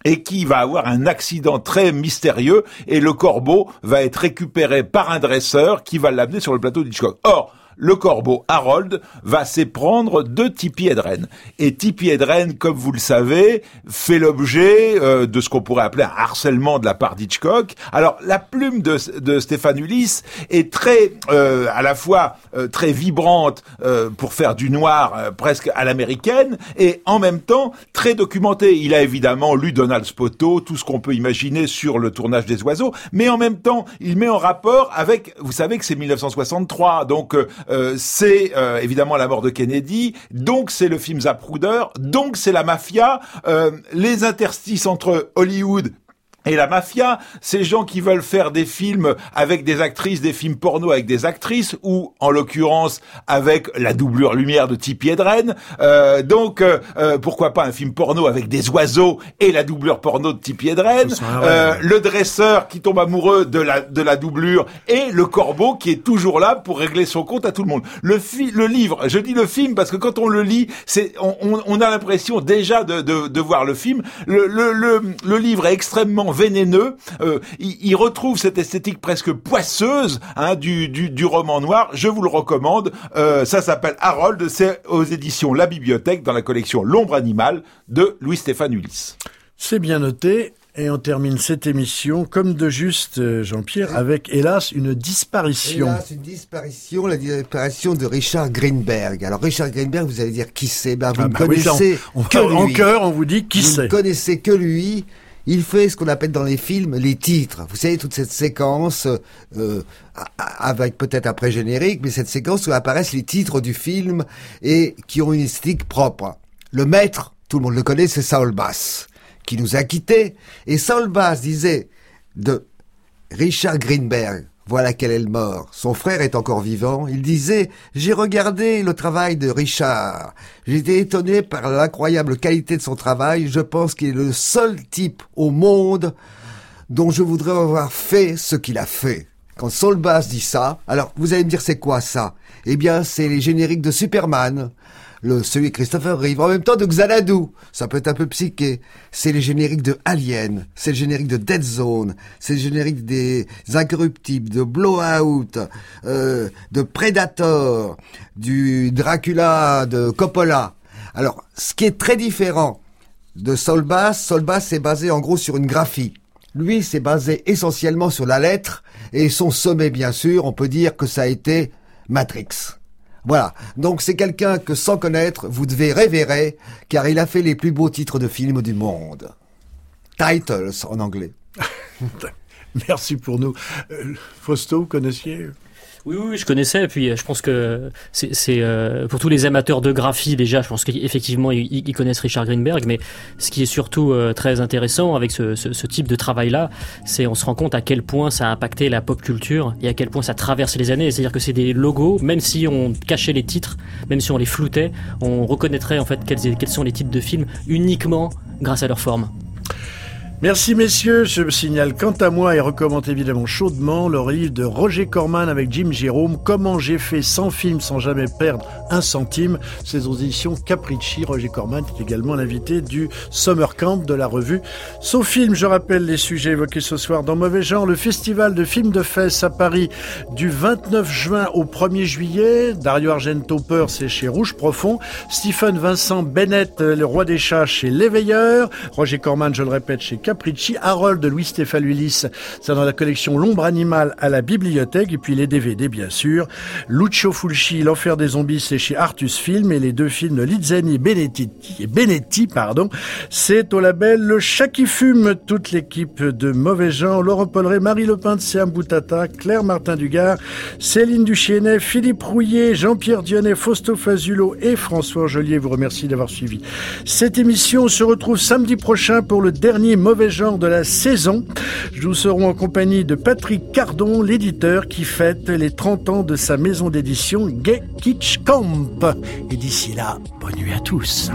et qui va avoir un accident très mystérieux, et le corbeau va être récupéré par un dresseur qui va l'amener sur le plateau d'Hitchcock. Or, le corbeau Harold va s'éprendre de Tippi Hedren. Et Tippi Hedren, comme vous le savez, fait l'objet euh, de ce qu'on pourrait appeler un harcèlement de la part d'Hitchcock. Alors, la plume de, de Stéphane Ulysse est très, euh, à la fois euh, très vibrante euh, pour faire du noir euh, presque à l'américaine, et en même temps très documentée. Il a évidemment lu Donald Spoto, tout ce qu'on peut imaginer sur le tournage des oiseaux, mais en même temps, il met en rapport avec, vous savez que c'est dix-neuf cent soixante-trois, donc euh, Euh, c'est euh, évidemment la mort de Kennedy, donc c'est le film Zapruder, donc c'est la mafia, euh, les interstices entre Hollywood et la mafia, ces gens qui veulent faire des films avec des actrices, des films porno avec des actrices, ou en l'occurrence avec la doublure lumière de Tippi Hedren. Euh, donc euh, euh, pourquoi pas un film porno avec des oiseaux et la doublure porno de Tippi Hedren. Euh, le dresseur qui tombe amoureux de la de la doublure et le corbeau qui est toujours là pour régler son compte à tout le monde. Le fi- le livre, je dis le film parce que quand on le lit, c'est on, on, on a l'impression déjà de, de de voir le film. Le le le, le livre est extrêmement vénéneux, euh, il, il retrouve cette esthétique presque poisseuse hein, du, du, du roman noir. Je vous le recommande. Euh, ça s'appelle Harold. C'est aux éditions La Bibliothèque dans la collection L'Ombre Animale de Louis-Stéphane Ulysse. C'est bien noté. Et on termine cette émission, comme de juste, Jean-Pierre, avec, hélas, une disparition. Hélas, une disparition, la disparition de Richard Greenberg. Alors, Richard Greenberg, vous allez dire qui c'est? Ben, vous ah ne bah connaissez oui, on, on, que lui. En cœur, on vous dit qui vous c'est. Vous ne connaissez que lui. Il fait ce qu'on appelle dans les films les titres. Vous savez, toute cette séquence, euh, avec peut-être après générique, mais cette séquence où apparaissent les titres du film et qui ont une esthétique propre. Le maître, tout le monde le connaît, c'est Saul Bass, qui nous a quittés. Et Saul Bass disait de Richard Greenberg, voilà quel est le mort. Son frère est encore vivant. Il disait, j'ai regardé le travail de Richard. J'ai été étonné par l'incroyable qualité de son travail. Je pense qu'il est le seul type au monde dont je voudrais avoir fait ce qu'il a fait. Quand Saul Bass dit ça, alors vous allez me dire c'est quoi ça? Eh bien, c'est les génériques de Superman. Le, celui de Christopher Reeve, en même temps de Xanadu, ça peut être un peu psyché. C'est les génériques de Alien, c'est le générique de Dead Zone, c'est le générique des Incorruptibles, de Blowout, euh, de Predator, du Dracula de Coppola. Alors, ce qui est très différent de Saul Bass, Saul Bass est basé en gros sur une graphie. Lui, c'est basé essentiellement sur la lettre, et son sommet, bien sûr, on peut dire que ça a été Matrix. Voilà, donc c'est quelqu'un que sans connaître, vous devez révérer, car il a fait les plus beaux titres de films du monde. Titles en anglais. Merci pour nous. Euh, Fausto, vous connaissiez ? Oui, oui, je connaissais. Et puis, je pense que c'est, c'est euh, pour tous les amateurs de graphie déjà, je pense qu'effectivement ils, ils connaissent Richard Greenberg. Mais ce qui est surtout euh, très intéressant avec ce, ce, ce type de travail-là, c'est on se rend compte à quel point ça a impacté la pop culture et à quel point ça traverse les années. C'est-à-dire que c'est des logos, même si on cachait les titres, même si on les floutait, on reconnaîtrait en fait quels, quels sont les titres de films uniquement grâce à leur forme. Merci messieurs, je me signale quant à moi et recommande évidemment chaudement le livre de Roger Corman avec Jim Jérôme, Comment j'ai fait cent films sans jamais perdre un centime. C'est aux éditions Capricci. Roger Corman est également l'invité du Summer Camp de la revue SoFilm. Je rappelle les sujets évoqués ce soir dans Mauvais Genre. Le festival de films de fesses à Paris du vingt-neuf juin au premier juillet. Dario Argento Peur, c'est chez Rouge Profond. Stephen Vincent Bennett, le roi des chats chez L'Éveilleur. Roger Corman, je le répète, chez Capricci. Harold de Louis-Stéphane Ulysse, c'est dans la collection L'Ombre Animale à la Bibliothèque. Et puis les D V D, bien sûr. Lucio Fulci, L'Enfer des zombies, c'est chez Artus Film. Et les deux films de Lizzani et Benetti, et Benetti, pardon, c'est au label Le Chat qui fume. Toute l'équipe de Mauvais Genre, Laurent Polleret, Marie Lepin de Siam Boutata, Claire Martin-Dugard, Céline Duchesnay, Philippe Rouillet, Jean-Pierre Dionnet, Fausto Fazulo et François Angelier vous remercie d'avoir suivi cette émission. On se retrouve samedi prochain pour le dernier Mauvais Genre de la saison. Nous serons en compagnie de Patrick Cardon, l'éditeur qui fête les trente ans de sa maison d'édition Gay Kitsch Camp. Et d'ici là, bonne nuit à tous.